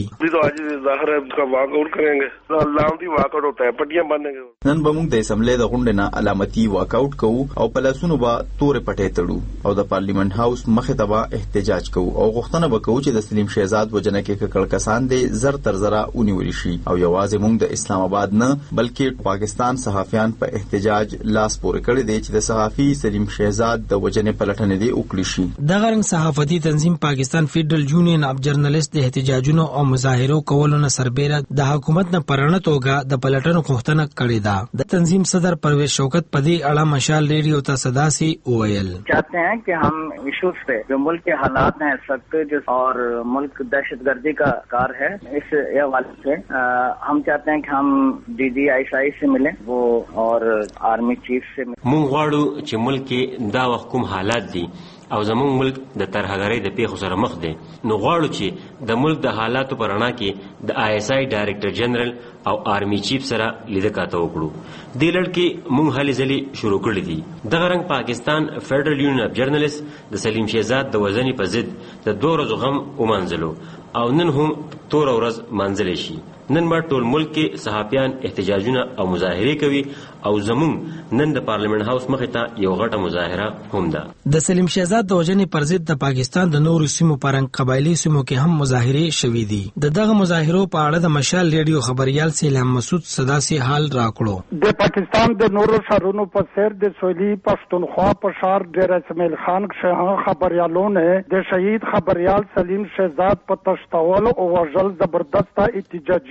نن به موږ د اسمبلی د غونډې نه علامتي واک اوټ کوو او په لاسونو به تورې پټې تړو او د پارلیمنت هاوس مخې ته به احتجاج کوو او غوښتنه به کوو چې د سلیم شهزاد وژنه کې ککړ کسان دي زر تر زره ونیول شي او یوازې موږ د اسلام آباد نه بلکې پاکستان صحافیان په احتجاج لاس پورې دی چې د صحافي سلیم شهزاد د وجنې پلټنې دی وکړي شي. دغه رنګ صحافتي تنظیم پاکستان فیډرل یونین اف جرنالست د احتجاجونو او مظاهرو کولو نه سربېره د حکومت نه پرانه توګه د پلټنو غوښتنه کړې ده. د تنظیم صدر پرویز شوکت په دې اړه مشال ریډیو ته صدا سي وویل. چاہتے ہیں کہ ہم ایشوز پہ جو ملک کے حالات ہیں اس وقت اور ملک دہشت گردی کا کار ہے اس حوالے سے ہم چاہتے ہیں کہ ہم DGI سے ملیں وہ اور آرمی چیف سے مونږ غواړو چې ملک کې دا وخت کوم حالات دي او زموږ ملک د ترهګرۍ د پیښو سره مخ دی، نو غواړو چې د ملک د حالاتو په رڼا کې د ISI ډایرکټر جنرال او آرمی چیف سره لیده کاته وکړو. دې لړ کې مونږ هلې ځلې شروع کړي دي. دغه رنګ پاکستان فیډرل یونین اف جرنالست د سلیم شهزاد د وژنې په ضد د 2 ورځو غم ومانځلو او نن هم تور ورځ مانځلی شي. نن به ټول ملک کې صحافیان احتجاجونه او مظاهرې کوي او زمونږ نن د پارلیمنت هاوس مخې ته یو غټه مظاهره هم ده. د سلیم شهزاد د وژنې پر ضد د پاکستان د نورو سیمو پر قبایلی سیمو کې هم مظاهرې شوې دي. دغه مظاهرو په اړه د مشال ریډیو خبريال سیلام مسعود صدا سي حال راکړو. د پاکستان د نورو شهرونو په څیر د سویلي پښتونخوا په ښار ډیر اسماعیل خان شاه خبريالو نه د شهید خبريال سلیم شهزاد په تشتول او وژل زبردست احتجاجي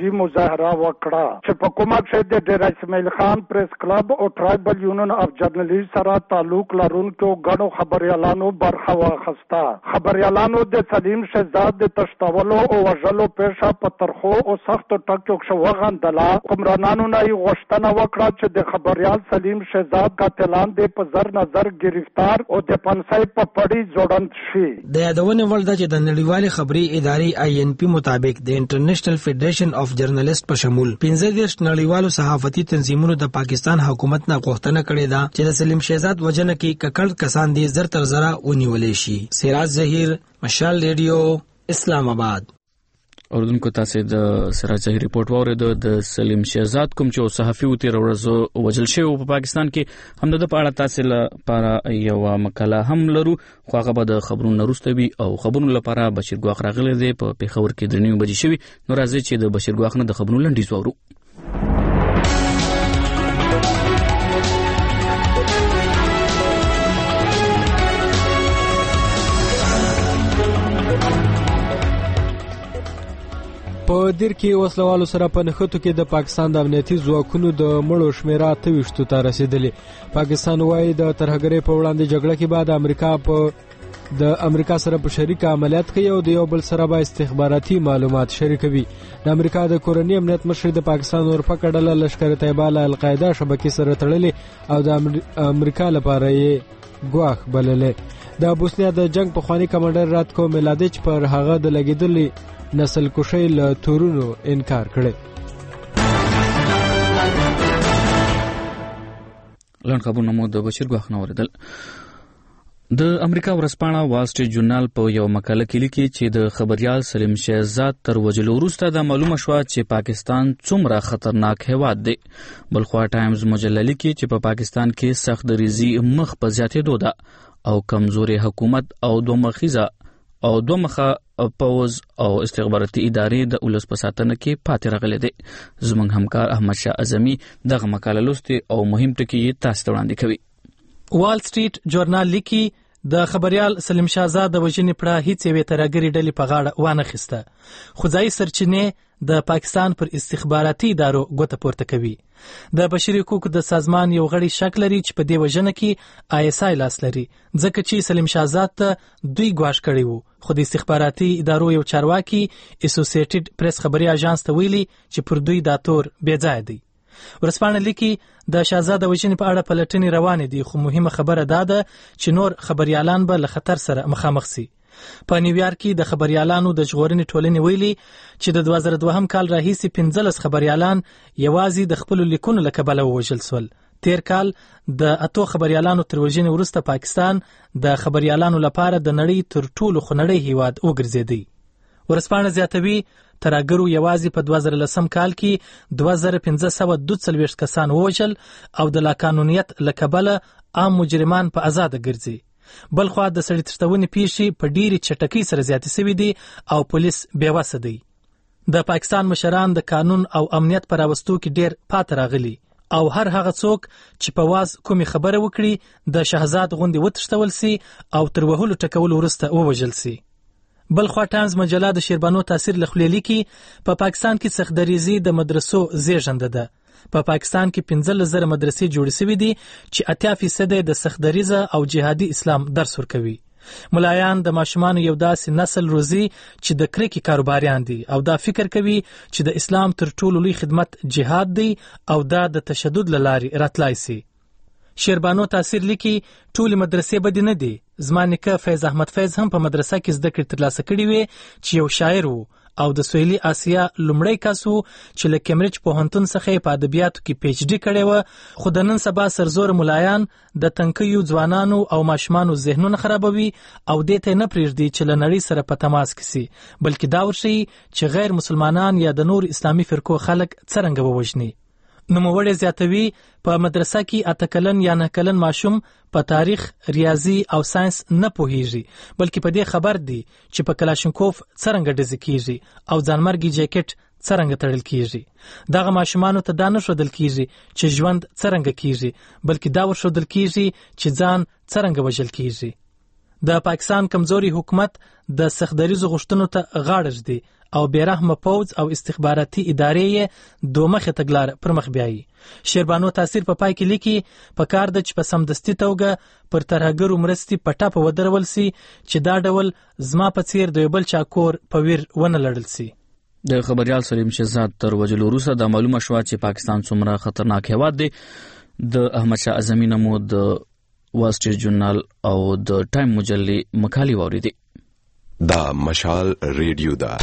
احتجاجي مظاهره وکړه چې په کومه چې د ډیر اسماعیل خان پریس کلب او ټرایبل یونین اف جرنالیست سره تعلق لرونکو غنو خبريالانو برخه واخیسته. خبريالانو د سلیم شهزاد د تشتولو او وژلو پیښه په ترخو او سخت ټکو کې وغندله. حکمرانانو نه غوښتنه وکړه چې د خبريال سلیم شهزاد قاتلان د په زر نظر گرفتار او د پنسای په پړی جوړند شي. د یادونه ول د چې د نړیوال خبري ادارې INP مطابق د انټرنیشنل فیډریشن اف جرنالیست په شمول 15 نړیوالو صحافتي تنظیمونو د پاکستان حکومت نه غوښتنه کړې ده چې د سلیم شهزاد وجنه کې ککړ کسان دي زر تر زره ونیولې شي. سراج ظهیر، مشال ریډیو، اسلام آباد. اوردونکو تاسو د سراج ظهیر ریپورت واوریدو. د سلیم شهزاد کوم چې صحافي و تیر ورځ وجل شوی په پاکستان کې هم د په اړه تاسو لپاره یو مقاله هم لرو، خو هغه به د خبرونو وروسته وي او خبرونو لپاره بشیر ګواخ راغلی دی په پیښور کې 3 بجې شوی. نو راځي چې د بشیر ګواخ نه د خبرونو لنډیز وورو. په دیر کې وسلوالو سره په نښتو کې د پاکستان د امنیتي ځواکونو د مړو شمیره 28 ته رسیدلی. پاکستان وايي د ترهګرۍ په وړاندې جګړه کې بعد د امریکا سره په شریک عملیات کوي او د یو بل سره به استخباراتي معلومات شریکوي. د امریکا د کورنی امنیت مشر د پاکستان اورپکه ډله لشکر طیبه له القاعده شبکې سره تړلې او د امریکا لپاره یې ګواښ بللې. د بوسنیا د جنگ پخوانی کمانډر راتکو میلادیچ پر هغه د لګیدلې نسل کشي له تورونو انکار کړي. لن خبرونه مو د بشیر ګواخ نه اوریدل. د امریکا ورځپاڼه وال سټریټ جورنال په یو مقاله کې لیکي چې د خبريال سلیم شهزاد تر وجلو وروسته د معلومه شوه چې پاکستان څومره خطرناک هیواد دی. بلخوا ټایمز مجله لیکي چې په پاکستان کې سخت دریزي مخ په زیاتېدو ده او کمزوري حکومت او دوه مخه پوز او استخباراتي ادارې د ولس په ساتنه کې پاتې راغلي دي. زموږ همکار احمد شاه اعظمي دغه مقاله لوستي او مهم ټکي تاسو ته وړاندې کوي. وال سټریټ جورنال لیکي د خبريال سلیم شهزاد د وژنې پړه هیڅ یوې ترهګرې ډلې په غاړه وانه خسته. خدای سرچینې د پاکستان پر استخباراتي ادارو ګوته پورته کوي. د بشري حقوقو د سازمان یو غړي شک لري چې په دې وژنه کې ISI لاس لري، ځکه چې سلیم شهزاد ته دوی ګواښ کړی وو. خو د استخباراتي ادارو یو چارواکي اسوسییټډ پریس خبري اژانس ته ویلي چې پر دوی دا تور بې ځای دی. ورځپاڼه لیکي د شهزاد وژنې په اړه پلټنې روانې دي، خو مهمه خبره دا ده چې نور خبريالان به له خطر سره مخامخ شي. په نیویارک کې د خبريالانو د ژغورنې ټولنې ویلي چې د 2002 کال راهیسې 15 خبريالان یوازې د خپل لیکونو له کبله ووژل شول. تیر کال د 8 خبريالانو تر وژنې وروسته پاکستان د خبريالانو لپاره د نړۍ تر ټولو خونړی هیواد وګرځېدی. ورځپاڼه زیاتوي ترهګرو یوازې په 2010 کال کې 2542 کسان ووژل او د لاقانونیت له کبله عام مجرمان په آزاد ګرځي. بلخوا د سړي تښتونې پیښې په ډېرې چټکۍ سره زیاتې شوې دي او پولیس بېوسه دی. د پاکستان مشران د قانون او امنیت په راوستو کې ډېر پاتې راغلي او هر هغه څوک چې په واز کومې خبره وکړي د شهزاد غوندې وتښتول سي او تر وهلو ټکولو وروسته ووژل سي. بلخوا ټایمز مجله د شیربانو تاثیر له خولې لیکي په پاکستان کې سختدریزي د مدرسو زیږنده ده. په پاکستان کې 15,000 مدرسې جوړې شوې دي چې 80% د سختدریزه او جهادي اسلام درس ورکوي. ملایان د ماشومان یو داسې نسل روزي چې د کرکې کاروباریان دي او دا فکر کوي چې د اسلام تر ټولو لوی خدمت جهاد دی او دا د تشدد له لارې راتلای سي. شیربانو تاثیر لیکي ټول مدرسې بدې نه دي. زما نیکه فیض احمد فیض هم په مدرسه کې زده کړې ترلاسه کړې وې چې یو شاعر وو او د سویلي آسیا لومړی کس وو چې له کیمبرج پوهنتون څخه په ادبیاتو کې PhD کړې وه. خو د نن سبا سرزور ملایان د تنکیو ځوانانو او ماشومانو ذهنونه خرابوي او دې ته نه پرېږدي چې له نړۍ سره په تماس کې سي، بلکې دا ورښيي چې غیر مسلمانان یا د نور اسلامي فرقو خلک څرنګه ووژني. نوموړی زیاتوي په مدرسه کې 8 کلن یا 9 کلن ماشوم په تاریخ، ریاضي او ساينس نه پوهیږي، بلکې په دې خبر دی چې په کلاشینکوف څرنګه ډزې کیږي او ځانمرګي جیکټ څرنګه تړل کیږي. دغه ماشومانو ته دا نه ښودل کیږي چې ژوند څرنګه کیږي، بلکې دا ورښودل کیږي چې ځان څرنګه وژل کیږي. د پاکستان کمزوري حکومت د سختدریزو غوښتنو ته غاړه ږدي او بیرحمه پوځ او استخباراتي ادارې یې دومخه تګلار پر مخ بیایي. شیربانو تاثیر په پای کې لیکي په کار د چې په سمدستي توګه پر ترهګرو مرستې په ټاپه ودرول سي چې دا ډول زما په څیر د یو بل چا کور په ویر ونه لړل سي. د خبريال سلیم شهزاد تر وجلو وروسته د معلومه شوه چې پاکستان څومره خطرناک هیواد دی. د احمد شاه اعظمي نمو د وال سټریټ جورنال او د ټایم مجلې مقالې واوریدې. دا مشال ریډیو دا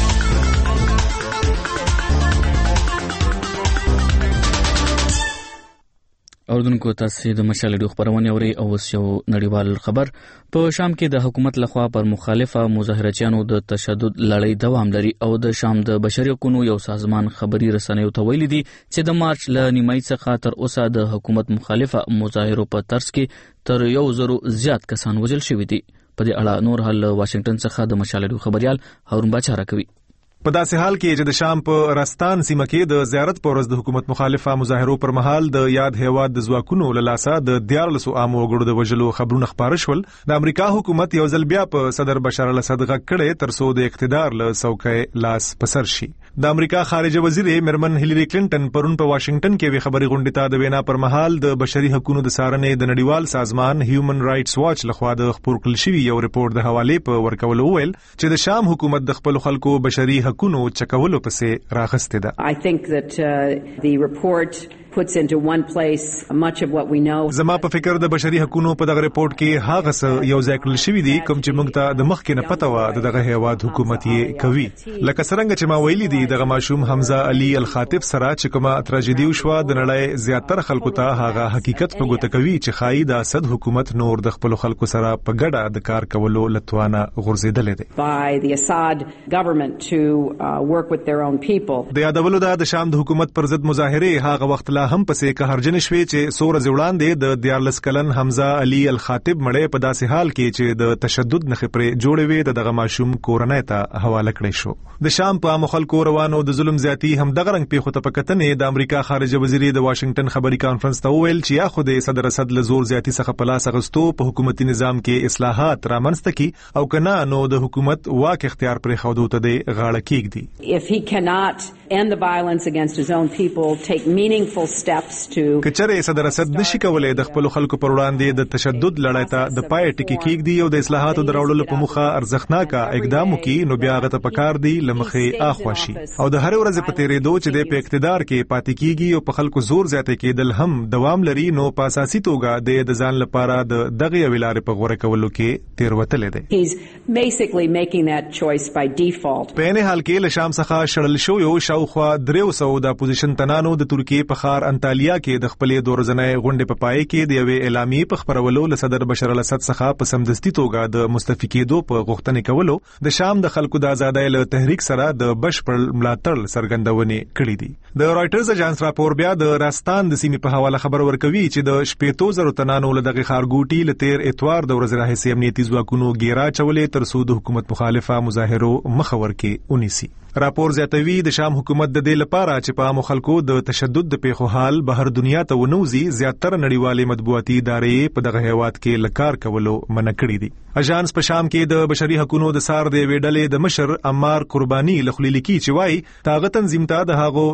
اوردونکو تاسو د مشال ریډیو خبرونه اوري او یو نړیوال خبر. په شام کې د حکومت لخوا پر مخالفه مظاهرچیانو د تشدد لړۍ دوام لري او د شام د بشري حقوقو یو سازمان خبري رسنیو ته ویلي دي چې د مارچ ل نیمایي څخه تر اوسه د حکومت مخالفه مظاهرو په ترڅ کې تر 1000 زیات کسان وژل شوي دي. په دې اړه نور حال واشنگټن څخه د مشال ریډیو خبريال هارون باچا راکوي. په داسې حال کې چې د شام په رستان سیمه کې د زیارت پر ورځ د حکومت مخالفه مظاهرو پر مهال د یاد هیواد د ځواکونو له لاسه د 14 عام وګړو د وژلو خبرونه خبره شول. د امریکا حکومت یو ځل بیا په صدر بشار الاسد غږ کړی تر څو د اقتدار له څوکۍ لاس په سر شي. د امریکا خارجه وزیر مرمن هیلری کلینټن پرون په واشنگټن کې وی خبري غونډه ته د وینا پر مهال د بشري حقوقو د څارنې د نړیوال سازمان هیومن رائټس واچ لخوا د خبر کړل شوی یو ریپورت د حواله په ورکولو ویل چې د شام حکومت د خپل خلکو بشري حقوقو چکولو پسې راغسته ده. I think that the report puts into one place much of what we know. زما په فکر د بشري حقوقو په دغه ریپورت کې هغه څه یو ځای کړل شوی دی کوم چې موږ ته د مخکې نه پته و دغه هیواد حکومت یې کوي. لکه څنګه چې ما ویلي دي دغه ماشوم حمزه علي الخاطب سره چې کومه تراژیدي وشوه د نړۍ زیاتره خلکو ته هغه حقیقت په ګوته کوي چې خای د اسد حکومت نور د خپل خلکو سره په ګډه د کار کولو لتوانه غورځیدل دي. By the Assad government to work with their own people. د یادولو د شام د حکومت پر ضد مظاهره هغه وخت لا هم پسې قهرجن شوي چې سور وړاندې د 14 کلن حمزه علي الخاطب مړی په داسې حال کې چې د تشدد نخې پرې جوړې وي دغه ماشوم کورنۍ ته حواله کړی شو. د شام په مخالکو روانو د ظلم زیاتی هم دغه رنګ پیښو ته پکتنې د امریکا خارجه وزیر د واشنگټن خبري کانفرنس ته ویل چې یا خو د صدر اسد له زور زیاتی څخه په لاس اغستو په حکومتي نظام کې اصلاحات رامنځته کی او کنه نو د حکومت واک اختیار پرې خودو ته د غاړه کېږي. If he cannot end the violence against his own people, take meaningful steps to کچره صدر اسد نشي کولای د خپل خلکو پر وړاندې د تشدد لړۍ ته د پای ټکی کېږي او د اصلاحاتو دراوړلو په مخه ارزښتناک اقدام وکړي نو بیا غته پکار دی لمخې اخواشي او د هر ورځ په تیرې دوه چې د اقتدار کې پاتې کېږي او په خلکو زور زیاتې کېدل هم دوام لري نو په اساسي توګه د ځان لپاره د دغه ویلارې په غوړه کولو کې تیروتل دي. He's basically making that choice by default. په نه حال کې له شام څخه شړل شو یو شاوخوا 300 د اپوزیشن تنانو د ترکیه په ښار انټالیا کې د خپلې دورزنۍ غونډې په پای کې د یوې اعلامیې په خبرولو له صدر بشار الاسد څخه په سمدستي توګه د مستعفي کېدو په غوښتنې کولو د شام د خلکو د آزادۍ له تحریک سره د بشپړ ملاتړ څرګندونې کړې دي. د رائټرز اژانس راپور بیا د راستان د سیمې په حواله خبر ورکوي چې د 15,000 تنانو له دغه خارګوټي له تیر اتوار د ورځې راهیسې امنیتي ځواکونو ګیرا چولې تر څو د حکومت مخالفه مظاهرو مخور کې ونیسي. راپور زیاتوي د شام حکومت د دې لپاره چې په عام خلکو د تشدد د پیښو حال بهر دنیا ته ونوزي زیاتره نړیوالې مطبوعاتي ادارې په دغه هیواد کې لکار کولو منع کړی دي. اژانس په شام کې د بشري حقوقو د سار د ویډلې د مشر عمار قرباني لخلیلکی چې وای تاغه تنظیم ته د هغو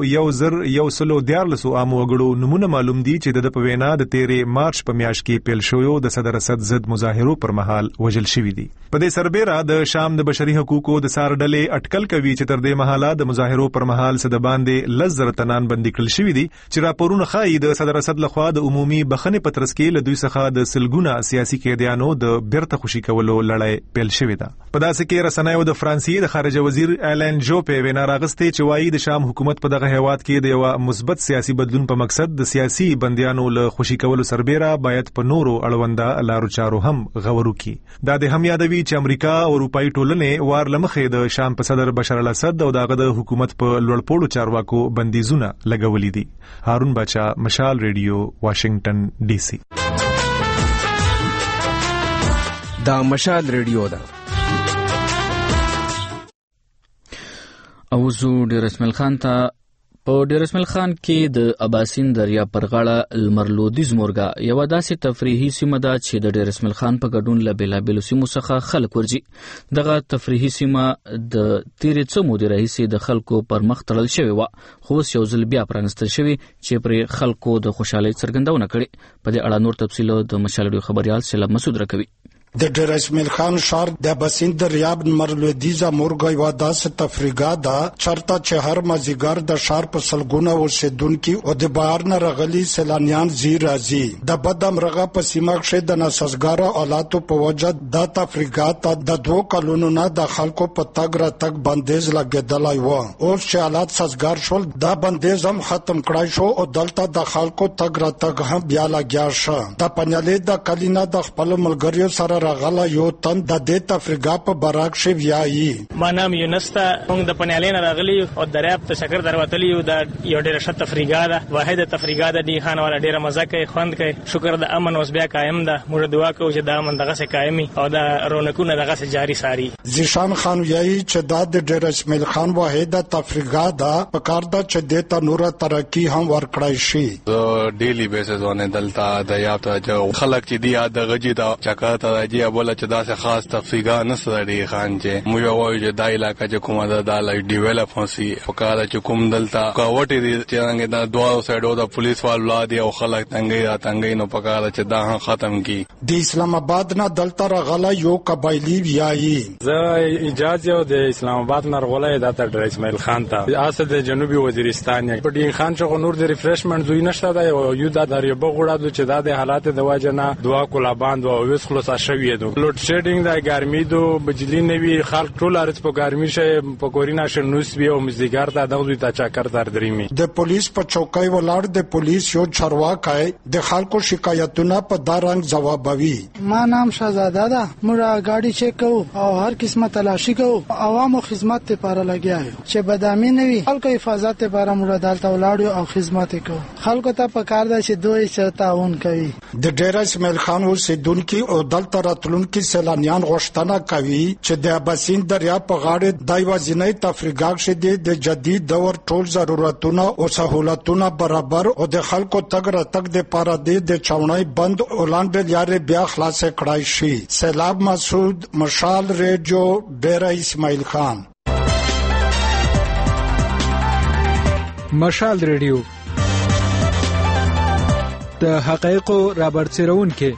1,114 عام وګړو نمونه معلوم دي چې د پوینا د 13 مارچ په میاشت کې پیل شوی د صدر اسد ضد مظاهرو پر مهال وژل شوی دي. په دې سربېره د شام د بشري حقوقو د سار ډلې اټکل کوي چې تر دې مهاله د مظاهرو پر مهال صد باندې لزر تنان بندي کړل شوی دي چې راپورونه ښایي د صدر اسد لخوا د عمومي بخښنې په ترڅ کې له دوی څخه د سلګونه سیاسي قیدیانو د بیرته خوشي کولو لړۍ پیل شوې ده. په داسې کې رسنیو د فرانسې د خارجه وزیر ایلن جوپې وینا راغستې چې وایي د شام حکومت په دغه هیواد کې د یو مثبت سیاسي بدلون په مقصد د سیاسي بندیانو له خوشي کولو سربېره باید په نورو اړونده لارو چارو هم غور وکړي. دا د هم یادوي چې امریکا او اروپאי ټولنې وار لمخې د شام په صدر بشار الاسد او دغه د حکومت په لوړپوړو چارواکو بندیزونه لګولې دي. هارون باچا، مشال ریډیو، واشنگټن ډي سي. دا مشال ریډیو ده. او زه ډیر اسماعیل خان ته په ډیر اسماعیل خان کې د اباسین دریا پر غاړه لمرلودیز مورګه یو داسې تفریحي سیمه ده چې د ډیر اسماعیل خان په ګډون له بیلابیلو سیمو څخه خلک ورځي. دغه تفریحي سیمه د تیرې څو مودې راهیسې د خلکو پر مخ تړل شوې وه، خو اوس یو ځل بیا پرانستل شوې چې پرې خلکو د خوشحالۍ څرګندونه کړې. په دې اړه نور تفصیل د مشال رادیو خبريال سیلاب مسعود راکوي. د ډیر اسماعیل خان ښار د اباسین دریاب لمرلودیزه مورګه یوه داسې تفریحګاه ده چېرته چې هر مازدیګر د ښار په سلګونه اوسېدونکي او د بهر نه راغلي سیلانیان ځي راځي. د بد همرغه په سیمه کښې د ناسازګاره حالاتو په وجه دا تفریحګاه ته د 2 کلونو نه د خلکو په تګ راتګ بندیز لګېدلی و. اوس چې حالات سازګار شول دا بندیز هم ختم کړای شو او دلته د خلکو تګ راتګ هم بیا لګیا شه. د پنیالې د کلي نه د خپلو ملګریو سره راغله یو تن د دې تفریحګاه په براک شي ویایي. ما نام یونس ته، موږ د پنیالې نه راغلي او دریاب ته چکر در وتلي یو. دا یو ډېره ښه تفریحګاه ده، واحده تفریحګاه ده. ډي خان والا ډېره مزه کوي، خوند کوي. شکر د امن اوس بیا قایم ده. موږ دعا کوو چې دا امن دغسې قایم وي او دا رونقونه دغسې جاري ساري. زیشان خان ویایي چې دا د ډېر اسماعیل خان واحده تفریحګاه ده، په کار ده چې دې ته نوره ترقي هم ورکړی شي. ډیلی بیسز باندې دلته دریاب ته جو خلک چې دی د غجې د چکر ته راځي بوله چې داسې خاص تفریحګاه نشته ډي خان چې موږ وایو چې دا علاقه چې کومه ده دا لایک ډیولپ وسي په کار چې کوم دلته کاوټې دي چې څنګه دا دوه سایډو د پولیس والو دي او خلک تنګي نو په کار چې دا ختم کی. د اسلام آباد نه دلته راغله یو قبایلی ویایي. زه اجازه او د اسلام آباد نه راغله د ډیر اسماعیل خان ته اصل د جنوبي وزیرستان په ډي خان چې نور د ریفرشمنت زوی نشته دا یو د دریابه غوړه چې دا د حالات د واجه نه دوا کولا باند او وس خلاص شوی دو لوډ شیډینګ د ګرمي دو بجلی نوي خلک ټول ارز په ګرمي شه په کورینا شه نوس بیا او مزدګار ته دغه ته چاکر در دریمي. د پولیس په چوکۍ ولاړ د پولیس یو چارواکي د خلکو شکایتونه په دارنګ جوابوي. ما نام شهزاده ده، موږ گاډي چیک کوو او هر قسمه تلاشي کوو. عوامو خدمت لپاره لګیایو چې بدامي نه وي، خلکو حفاظت لپاره موږ دلته ولاړو او خدمت کوو. خلکو ته په کار ده چې دوی تعاون کوي. د ډیر اسماعیل خان اوسېدونکي او دلته راتلونکي سیلانیان غوښتنه کوي چې د اباسین دریاب په غاړه د یوازینۍ تفریحګاه شې د جدید دور ټول ضرورتونه او سہولتونه برابر او د خلکو تګ راتګ لپاره د چاونۍ بند او لاندې لارې بیا خلاص کړای شي. سیلاب مسعود، مشال ریډیو، ډیر اسماعیل خان. مشال ریډیو د حقایقو رابرسېرونکي.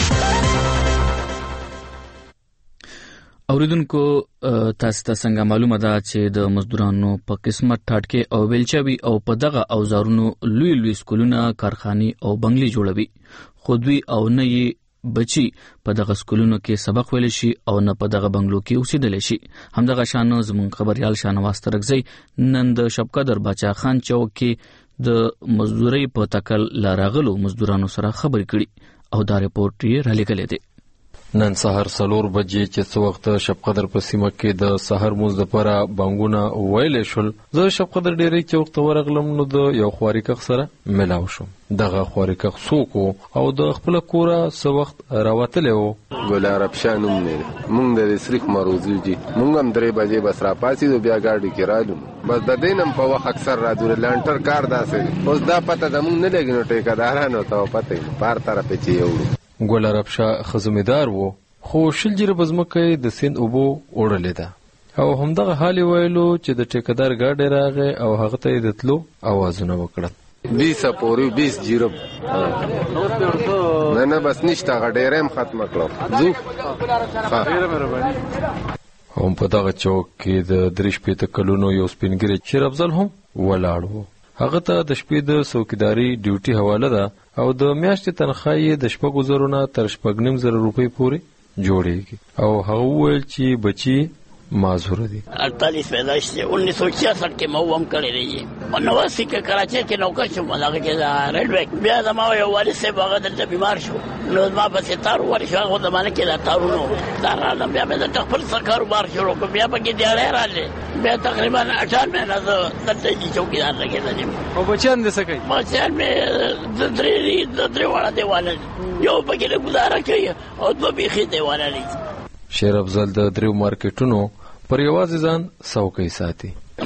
اوریدونکو تاسو ته څنګه معلومه ده چې د مزدورانو په قسمت ټاټکې او ویلچوي او په دغه اوزارونو لوی سکولونه، کارخانې او بنگلې جوړوي، خو دوی او نه یې بچي په دغه سکولونو کې سبق ویل شي او نه په دغه بنگلو کې اوسېدلی شي. همدغه شان زموږ خبريال شاهنواز ترکزی نن د شبقدر باچا خان چوک کې د مزدورۍ په تکل لاراغلو مزدورانو سره خبرې کړي او دا رپورټ یې رالیږلی دی. نن سحر 4 بجې چې څو وخت شبقدر په سیمه کې د سحر مونځ لپاره بانګونه ویلې شول، زه شبقدر ډېری چوک ته ورغلم نو د یو خواریکخ سره ملاو شوم. دغه خواریکخ څوک او د خپل کوره څه وخت راوتلی و. ګل عرب شاه نوم دی، مونږ د سریخ مروزي دي. مونږ هم 3 بجې بس راپاسېدو، بیا ګاډي کې رالو. بس د دې نم په وخت اکثر راځو لانټر کار داسې اوس دا پته د مونږ نه لګي نو ټیکادارانو ته پته یې بار طرف چې یو ګل عرب شاه خزمیدار وو، خو شل جره بزمکه د سیند اوبو وړلې ده او همدغه حال ویلو چې د ټیکادار ګاډي راغی او هغه ته د تلو اوازونه وکړل. 20 پورې 20 جیرب نه بس نشته غډېرم ختم کړو زو هم په دغه چوک کې د 3 کلونو یو سپینګری چیر افضل هم ولاړ وو. هغه ته د شپې د څوکیداری ډیوټي حواله ده او د میاشتې تنخواه یې د 6,000 نه تر 6,500 روپۍ پورې جوړیږي او هغه وویل چې بچي معذور دي. 48 پیدائش سے 1966 کې مو هم کړی دی او 89 کې کراچۍ کې نوکر شوم، هغه کې ریډویک بیا زما یو والد صاحب هغه دلته بیمار شو نو ما پسې تار ورشو هغه د مالک د تارونو تارانه بیا مې د خپل کاروبار شروع کړ. بیا پکې دیاړې راځي بیا تقریبا 8 مهینه زه دلته چوکیدار لګېدم. او بچیان دې څه کوي؟ بچیان مې د درې واړه دیواله یو پکې ګزاره کوي او دوه بیخي دیواله لري. شیر افضل د 3 مارکیټونو پر یوازې ځان څوکۍ ساتي.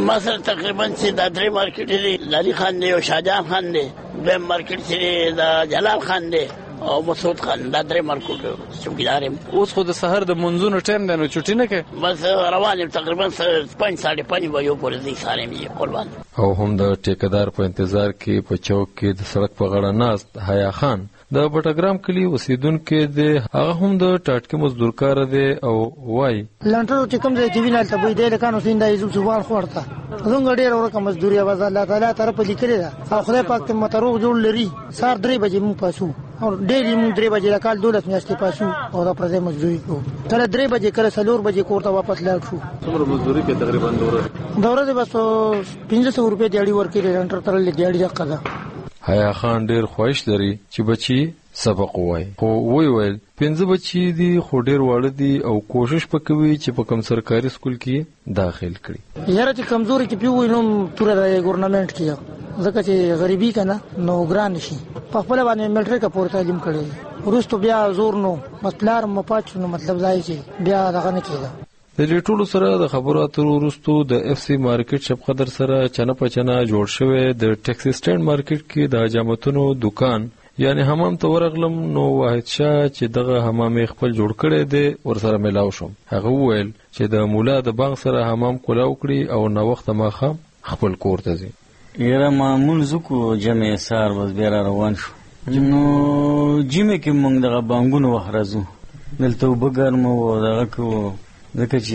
ما سره تقریبا چې دا درې مارکیټ دي، لالي خان دی او شاهجان خان دی، دویم مارکیټ چې دا جلال خان دی او مسعود خان، دا درې مارکیټ چوکیدار یم. اوس خو د سحر د منځونو ټایم دی نو چټي نه کوي؟ بس روان یم تقریبا 5:30 بجو پورې ځي سارم یې قربان. او هم د ټیکدار په انتظار کې په چوک کې د سړک په غاړه ناست حیا خان د بټګرام کلی اوسیدونکو دی، هغه هم د ټاټکي مزدورکار دی او وای لانټرو چې کوم ځای کې وینال ته وې د لکانو سیندا یې زوبال خورته زنګ ډېر ورکه مزدوري आवाज الله تعالی طرف لیکلی دا او خدای پاک ته متروغ جوړ لري. سار 3 بجې مون پاسو او ډېری مون 3 بجې کال 12 میاشتې پاسو او دا پرځه مزدوري کو کله 3 بجې کله 4 بجې کوړه واپس لاړ شو. څومره مزدوري کې تقریبا دوره دې بس 500 روپے دیاړي ورکې لانټر ترلې دیاړي ځکه دا. حیا خان ډېر خوښ لري چې بچي سبق وای، خو ویل 5 بچي دي خو ډېر واړه دي او کوشش وکوي چې په کوم سرکاري سکول کې داخل کړي. یاره چې کمزوري کې پیو نو تور راځي ګورنمنت کې ځکه چې غریبي کنه نو ګران شي په خپل باندې ملټری کا پور تعلیم کړي ورستو بیا زور نو مطلب مپاچ نو مطلب ځای چې بیا دغه نه کېده. د ټولو سره د خبرو اترو وروسته د اف سی مارکیټ شپقدر سره چنه په چنه جوړ شوی د ټیکسي سټینډ مارکیټ کې د حجامتونو دکان یعنی حمام ته ورغلم نو واحد شاه چې دغه حمام خپل جوړ کړی دی ورسره ملاو شم. هغه وویل چې د مولا د بانک سره حمام کولاو کړي او نو وخت ماخام خپل کور ته ځي. یاره معمول زکو جمع سار بس بیا روان شو نو جمع کې مونږ دغه بانګونو وخرزو دلته وبګرمو دغه کو ځکه چې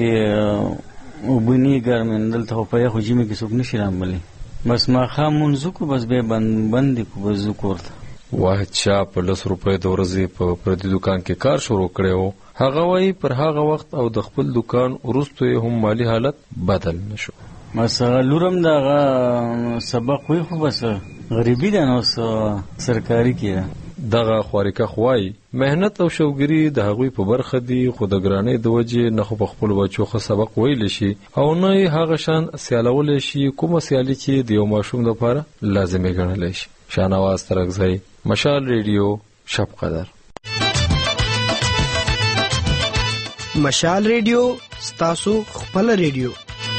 وبني ګرمن دلته په یو جمع کې څوک نشي رامبلي بس ماخام منځو کو بس به بند کو بس کورته. واحد شاه په 10 روپۍ د ورځې په پردي دکان کې کار شروع کړو. هغه وای پر هغه وخت او د خپل دکان وروسته هم مالی حالت بدل نشو. مثلا لورم دغه سبق وي خو بس غریبی ده نو سرکاري کې دغه خوارکه خوای مهنت او شوګری د هغوی په برخه دي خو د ګرانۍ د وجې نه خو په خپل بچو خو سبق ویل شي او نه هغه شان سیالول شي کومه سیالي چې د یو ماشوم لپاره لازمي ګڼل شي. شانواز ترغزی مشال ریډیو شب قدر. مشال ریډیو ستاسو خپل ریډیو.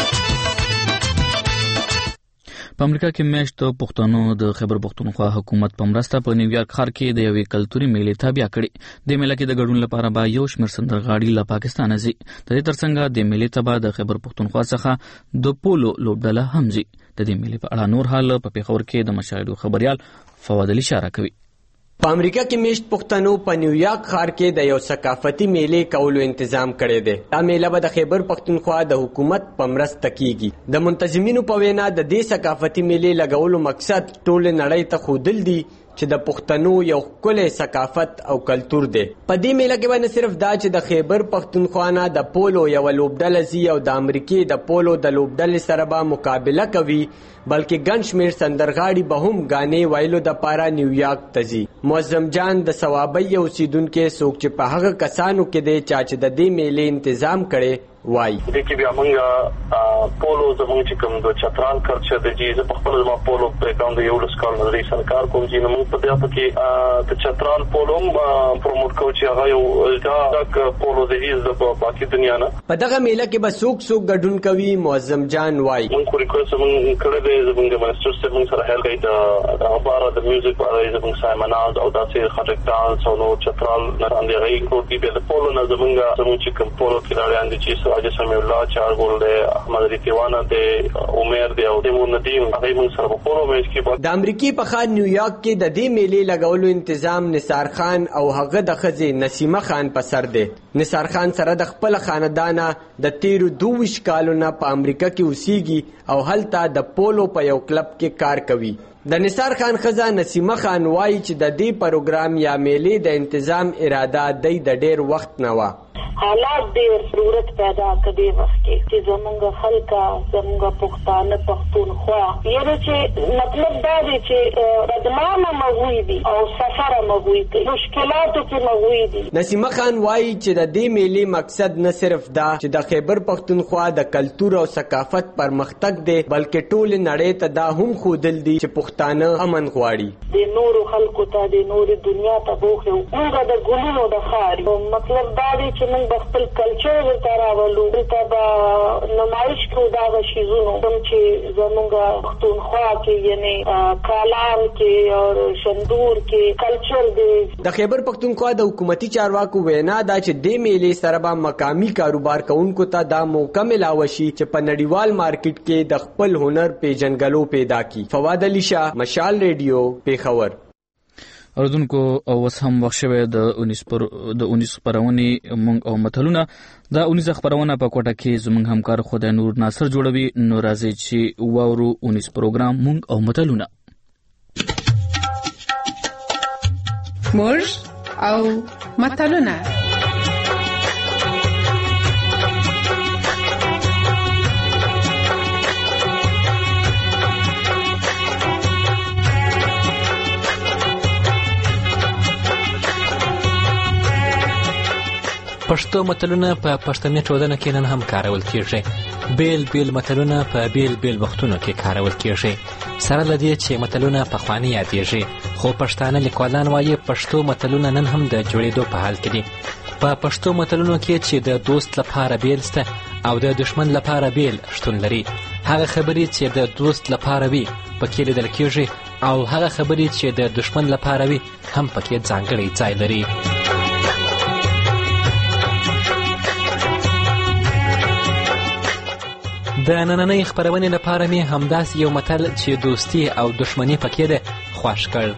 په امریکا کې میاشت د پښتنو د خیبر پښتونخوا حکومت په مرسته په نیویارک ښار کې د یوې کلتوري میلې تابع کړي. د میلې کې د ګډون لپاره به یو شمېر سندرغاړي له پاکستان ځي. د دې ترڅنګ د میلې ته به د خیبر پښتونخوا څخه د پولو لوبډله هم ځي. د دې میلې په اړه نور حال په پیښور کې د مشاهدو خبريال فواد علي اشاره کوي. په امریکا کې میشت پښتنو په نیویارک ښار کې د یو ثقافتي میلې کولو تنظیم کړی دی. دا میله به د خیبر پښتونخوا د حکومت په مرسته کیږي. د منتظمینو په وینا د دې ثقافتي میلې لګولو مقصد ټول نړۍ ته ښودل دي چې د پښتنو یو ښکلی ثقافت او کلتور دی. په دې میله کې به نه صرف دا چې د خیبر پښتونخوا نه د پولو یوه لوبډله ځي او د امریکې د پولو د لوبډلې سره به مقابله کوي بلکې ګڼ شمېر سندرغاړي به هم ګانې ویلو دپاره نیویارک ته ځي. معظم جان د ثوابۍ اوسیدونکی څوک چې په هغه کسانو کې دی چا چې د دې میلې تنظیم کړی وای دې کې بیا موږ پولو زموږ چې کوم د چترال کلچر د جیز په خپل ما پولو پروګرام د یو لسکال نظری سرکار کوم چې موږ په دې کې د چترال پولو پروموټ کوو چې هغه یو دا پولو د جیز د باقي دنیا نه په دغه میله کې به څوک ګډون کوي. معظم جان وای موږ خو ریکوست موږ کړی دی زموږ د منسټر سره موږ سره هیل کوي د لپاره د میوزیک لپاره زموږ سایمناز او داسې خټک ډانس او نو چترال نه باندې غي کوو دی په پولو نه زموږ چې کوم پولو کلاریان دي چې راجه سمي الله چار ګول دی احمد علي تیوانا دی عمر دی او تیمور ندیم هغه موږ سره په پولو میچ کې د امریکای په خان نیویارک کې د دې میلې لګولو تنظیم نثار خان او هغه د خزې نسیمه خان په سر دی. نثار خان سره د خپل خاندانه د 22 کالونو په امریکا کې اوسېږي او هلته د پولو په یو کلب کې کار کوي. د نثار خان خزه نسیمه خان وایي چې د دې پروګرام یا میلې د تنظیم اراده د ډېر وخت نه و. حالات ډېر ضرورت پیدا کړي وخت کې چې زمونږ خلک زمونږ پښتانه پښتونخوا یره چې مطلب دا دی چې بدنامه مغوي دي او سفر مغوي دي مشکلاتو کې مغوي دي. نسیمه خان وایي چې د دې میلې مقصد نه صرف دا چې د خیبر پښتونخوا د کلتور او ثقافت پرمختګ دی بلکې ټول نړۍ ته دا هم ښودل دي چې پښتانه امن غواړي. د نورو خلکو ته د نورو دنیا ته بوخو موږ د ګلونو د خاري مطلب دا دی چې موږ خپل کلچر ورته راولو ته د نمایش کو دا شیزونو کوم چې زموږ پښتونخوا کې یعنی کالام کې او شندور کې کلچر دی. د خیبر پښتونخوا د حکومتي چارواکو وینا دا چې د میلې سره به مقامی کاروبار کوونکو ته دا موقع ملاوي چې په نړیوال مارکیټ کې د خپل هنر پیژنګلو پیدا کی. فواد علي شاه، مشال ریډیو، پیښور. اردوونکو او اوس هم وخت شوی د 19 خپرونې مونږ او متلونه. دا 19 خپرونه په کوټه کې زموږ همکار خدای نور ناصر جوړوي. نو راځي چې واورو 19 پروګرام مونږ او متلونه. مونږ او متلونه. پښتو متلونه په پښتني ټولنه کې نن هم کارول کیږي. بیل بیل متلونه په بیل بیل وختونو کې کارول کیږي. سره لدی چې متلونه پخوانی یادېږي، خو پښتانه لیکوالان وایي پښتو متلونه نن هم د جوړېدو په حال کې دي. په پښتو متلونو کې چې د دوست لپاره بیل سته او د دشمن لپاره بیل شتون لري. هغه خبرې چې د دوست لپاره وي پکې لیدل کیږي او هغه خبرې چې د دشمن لپاره وي هم پکې ځانګړی ځای لري. د نننۍ خپرونې لپاره مې همداسې یو متل چې دوستي او دشمني پکې ده خوښ کړ.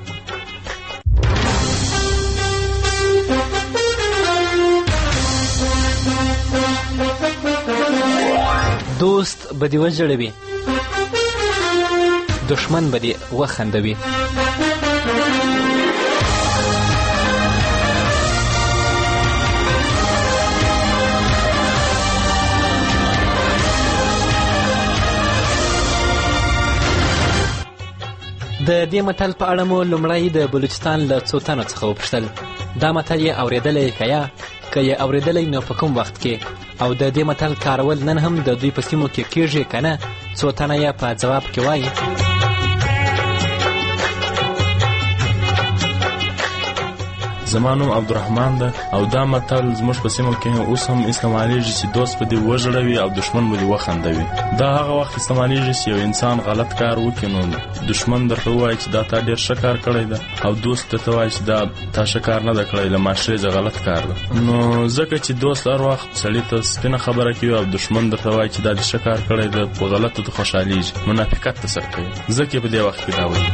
دوست به دې وژړوي، دشمن به دې وخندوي. د دې متل په اړه مو لومړی د بلوچستان له څو تنو څخه وپوښتل. دا متل یې اورېدلی که یې اورېدلی نو په کوم وخت کې، او د دې متل کارول نن هم د دوی په سیمو کې کیږي که نه؟ څو تنه یې په ځواب کې وایي. زما نوم عبدالرحمن ده او دا متل زموږ په سیمه کې اوس هم استعمالیږي چې دوست به دې وژړوي او دشمن به دې وخندوي. دا هغه وخت استعمالیږي چې یو انسان غلط کار وکړي نو دشمن درته وایي چې دا تا ډېر ښه کار کړی ده او دوست درته وایي چې دا تا ښه کار نه ده کړی، له معاشرې غلط کار ده. نو ځکه چې دوست هر وخت سړي ته سپینه خبره کوي او دشمن درته وایي چې دا دې ښه کار کړی ده، په غلطو ته خوشحالېږي، منافقت ترسره کوي. ځکه په دې وخت کې دا وایي.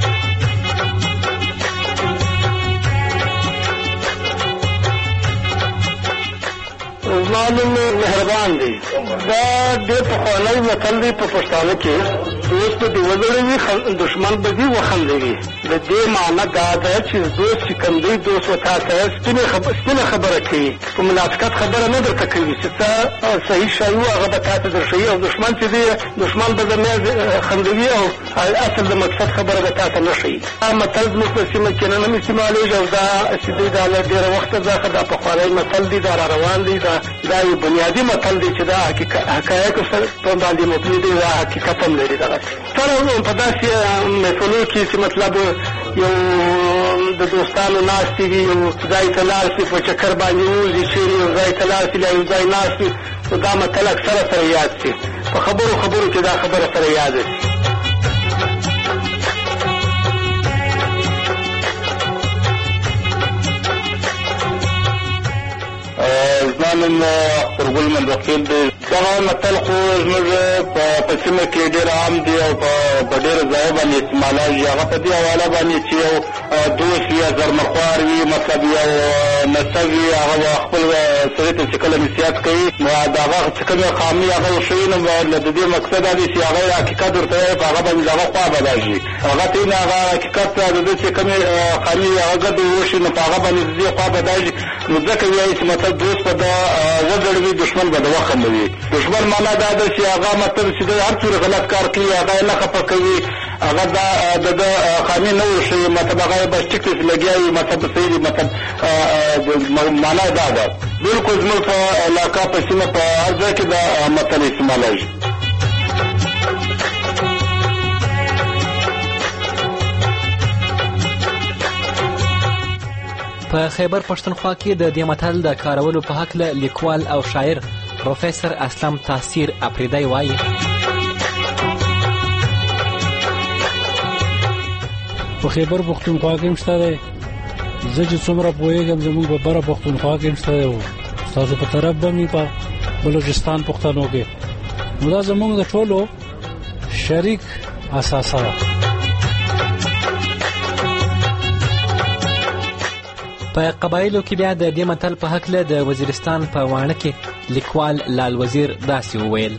زما نوم مهربان دی. دا ډېر پخوانی متل دی په پښتانه کې. دوست به دې وژړوي، دشمن به دې وخندوي. د دې معنی دا ده چې دوست چې کوم دی، دوست به تا ته سپینه خبره کوي، په منافقت خبره نه درته کوي چې څه صحیح شی و هغه به تا ته درښیي، او دشمن چې دی دشمن به درنه خندوي او اصل د مقصد خبره به تا ته نه ښیي. دا متل زموږ په سیمه کې نن هم استعمالېږي او دا چې دی دا له ډېره وخته څخه دا پخوانی متل دی، دا را روان دی. دا یو بنیادي متل دی چې دا حقایقو سره په باندې مبني دی، دا حقیقت هم لري. دغه سره په داسې محفلو کې چې مطلب یو د دوستانو ناستې وي، یو ځای ته لاړ شي، په چکر باندې ووځي، چېرې یو ځای ته لاړ شي، یو ځای ناست وي، نو دا متل اکثره سره یاد شي. په خبرو کې دا خبره سره یاده شي. زما نوم اخترګل مندوخیل دی. دغه متل خو زموږ په سیمه کې ډېر عام دی او په ډېرو ځایو باندې استعمالیږي. هغه په دې حواله باندې چې یو دوست یا زرمخوار وي، مطلب یو نسب وي، هغه خپل سړي ته چې کله نصیحت کوي نو د هغه چې کومې خامي هغه وښیي، نو د دې مقصد دا دی چې هغه حقیقت ورته وایي، په هغه باندې د هغه خوا بدل شي. هغه ته نه هغه حقیقت د ده چې کومې خامي هغه ګډې وشي، نو په هغه باندې د دې خوا بدل شي. نو ځکه وایي چې مطلب دوست به دا وګړوي، دشمن به د وخندوي. دشمن معنا دا ده چې هغه مطلب چې هر څومره غلط کار کوي هغه یې نه خفه کوي، هغه د خامي نه وښیي، مطلب هغه یې بس ټیک لګیا وي، مطلب صحیح دی. مطلب معنا دا ده. بلکل زموږ په علاقه په سیمه په هر ځای کې دا متل استعمالیږي. په خیبر پښتونخوا کې د دې متل د کارولو په هکله لیکوال او شاعر پروفیسر اسلم تاثیر اپریدی وایي په خیبر پښتونخوا کې هم شته دی. زه چې څومره پوهېږم زموږ په بره پښتونخوا کې هم شته دی، ستاسو په طرف به مې په بلوچستان پښتنو کې. نو دا زموږ د ټولو شریک اساسه ده. په قبایلو کې بیا د دې متل په هکله د وزیرستان په واڼه کې لیکوال لال وزیر داسې وویل: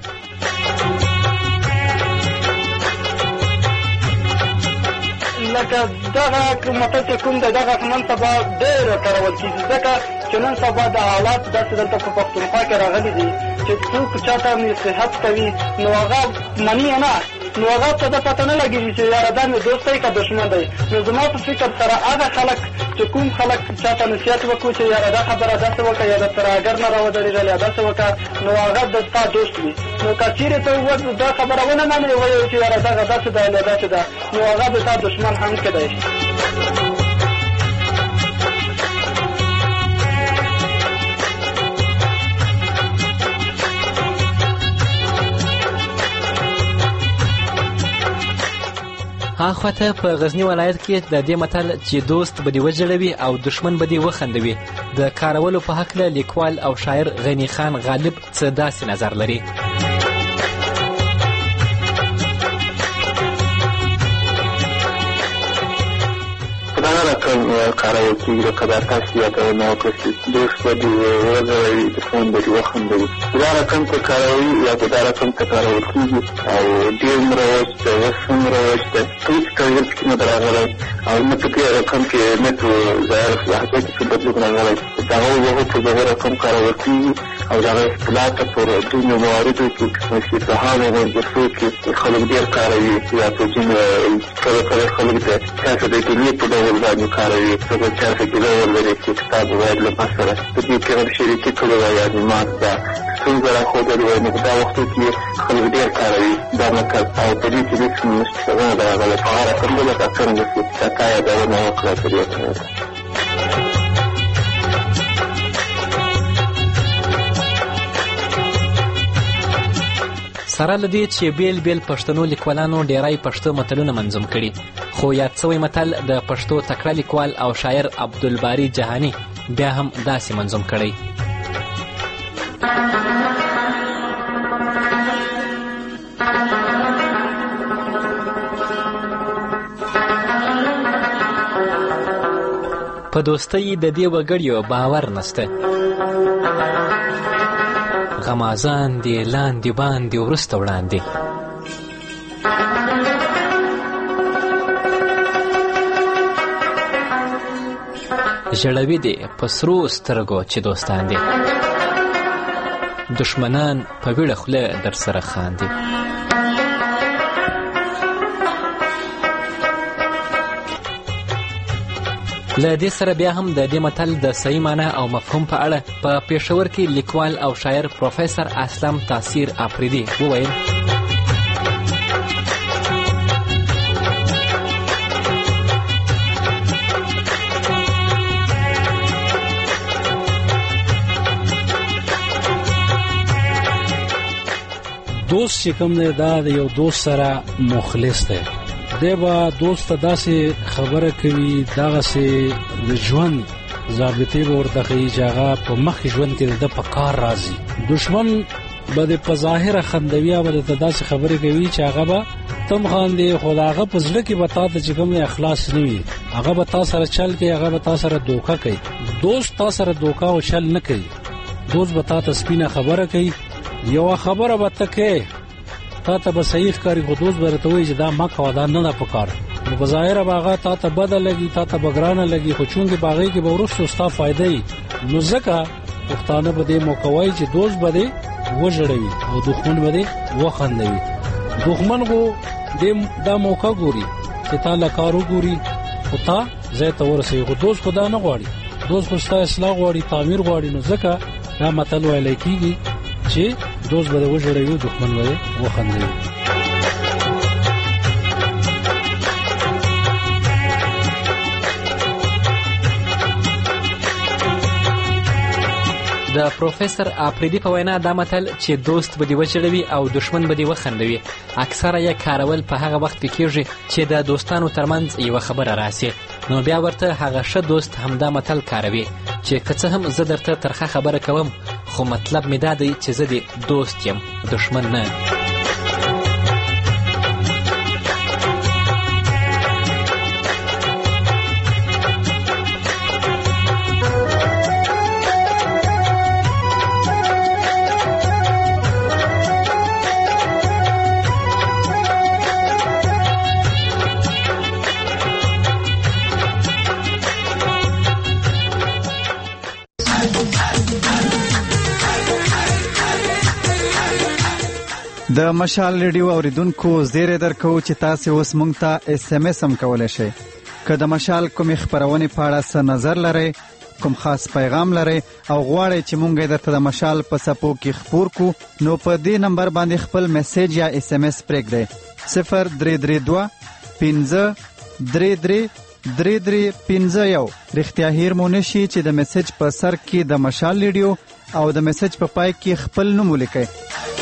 لکه دغه متل چې کوم دی دغه نن سبا ډېر کارول کېږي، ځکه چې نن سبا د حالات داسې دلته په پښتونخوا کې راغلي دي چې څوک چاته نصیحت کوي نو هغه مني نه، نو هغه ته د پته نه لګېږي چې یاره دا مې دوست دی که دښمن دی. نو زما په فکر سره هغه خلک چې کوم خلک چاته نصیحت وکړو چې یاره دا خبره داسې وکړه یا د ترهګر نه راودرېدل یا داسې وکړه، نو هغه د ستا دوست وي. نو که چېرې ته دا خبره ونه منې وایې چې یاره دغه داسې ده یا داسې ده، نو هغه د تا دښمن هم کېدی شي. هاخواته په غزنی ولایت کې د دې متل چې دوست به دې وجړوي او دشمن به دې وخندوي د کارولو په هکله لیکوال او شاعر غنی خان غالب څه داسې نظر لري. کارول کېږي لکه دا تاسې یادونه وکړئ دوست به دې وځړوي دښمن به دې وخندوي. دا رقم ته کاروي یا دا رقم ته کارول کېږي او ډېر مروج دی، اوس هم مروج دی، هېڅ تغیر پکې نه ده راغلی او نه په دې رقم کې نه ظاهر لهجه کې څه بدلون راغلی. د هغو وغو په دغه رقم کارول کېږي او د هغه اصطلاح ته پر ځینو مواردو کې مسیحیانو مدرسو کې خلک ډېر کاروي یا په ځینو کله کله خلک د تاسو د کلمې په ډول باندې کاروي. څوک چاته کې ډول لري چې کتاب باید له ما سره په دې کې هم شریکي کړې وه یا زما دا ستونزه راښودلې وای، نو په دا وختو کې خلک ډېر کاروي دا متل او په دې کې هېڅ مستغنه ده راغلی. په هغه رقم بله دا څرنګه چې دا تا یادونه وکړه په دې ډول. سره له دې چې بیل بیل پښتنو لیکوالانو ډیری پښتو متلونه منظوم کړي، خو یاد سوی متل د پښتو تکړه لیکوال او شاعر عبدالباری جهانی بیا هم داسې منظوم کړی: په دوستۍ د دې وګړیو باور نسته، غمازان دی لاندې باندې وروسته وړاندې. ژړوي دی په سرو سترګو چې دوستان دي، دشمنان په ویړه خوله در سره خاندي. له دې سره بیا هم د دې متل د صحیح معنی او مفهوم په اړه په پېښور کې لیکوال او شاعر پروفیسر اسلم تاثیر اپریدی وویل: دوست چې کوم دی دا د یو دوست سره مخلص دی، دی به دوست ته داسې خبره کوي دغسې د ژوند ضابطې به ورته ښیي چې هغه په مخکې ژوند کې د ده په کار راځي. دشمن به د په ظاهره خندوي یا به درته داسې خبرې کوي چې هغه به تم خاندې، خو د هغه په زړه کې به تا ته چې کوم دی اخلاص نه وي، هغه به تا سره چل کوي، هغه به تا سره دوکه کوي. دوست تا سره دوکه او چل نه کوي، دوست به تا ته سپینه خبره کوي، یوه خبره به ته کوې تا ته به صحیح ښکاري، خو دوست به درته وایي چې دا مه کوه، دا نه ده پکار. نو په ظاهره به هغه تا ته بده لګي، تا ته به ګرانه لګي، خو چونکې په هغې کې به وروستو ستا فایده وي. نو ځکه پښتانه به دې موقع وایي چې دوست به دې وژړوي او دښمن به دې وخندوي. دښمن خو دا موقع ګوري چې تا له کار وګوري خو تا ځای ته ورسوي، خو دوست خو دا نه غواړي، دوست خو ستا اصلاح غواړي، تعمیر غواړي. نو ځکه دا متل ویلی کېږي چې دوست به دې وژړوي او دښمن به دې وخندوي. د پروفیسور آفریدي په وینا دا متل چې دوست به دې وچړوي او دشمن به دې وخندوي اکثره یې کارول په هغه وخت کې کیږي چې د دوستانو ترمنځ یوه خبره راسي نو بیا ورته هغه ښه دوست همدا متل کاروي چې که څه هم زه درته ترخه خبره کوم خو مطلب مې دا دی چې زه دې دوست یم دشمن نه. د مشال ریډیو اوریدونکو زیری درکو چې تاسو اوس مونږ ته اس ام اس هم کولای شئ. که د مشال کومې خپرونې په اړه څه نظر لرئ، کوم خاص پیغام لرئ او غواړئ چې مونږ یې درته د مشال په څپو کې خپور کو نو په دې نمبر باندې خپل میسیج یا اس ام اس پرېږدئ 0332 5333351. رښتیا هیر مو نشي چې د میسیج په سر کې د مشال ریډیو او د میسیج په پای کې خپل نوم ولیکئ.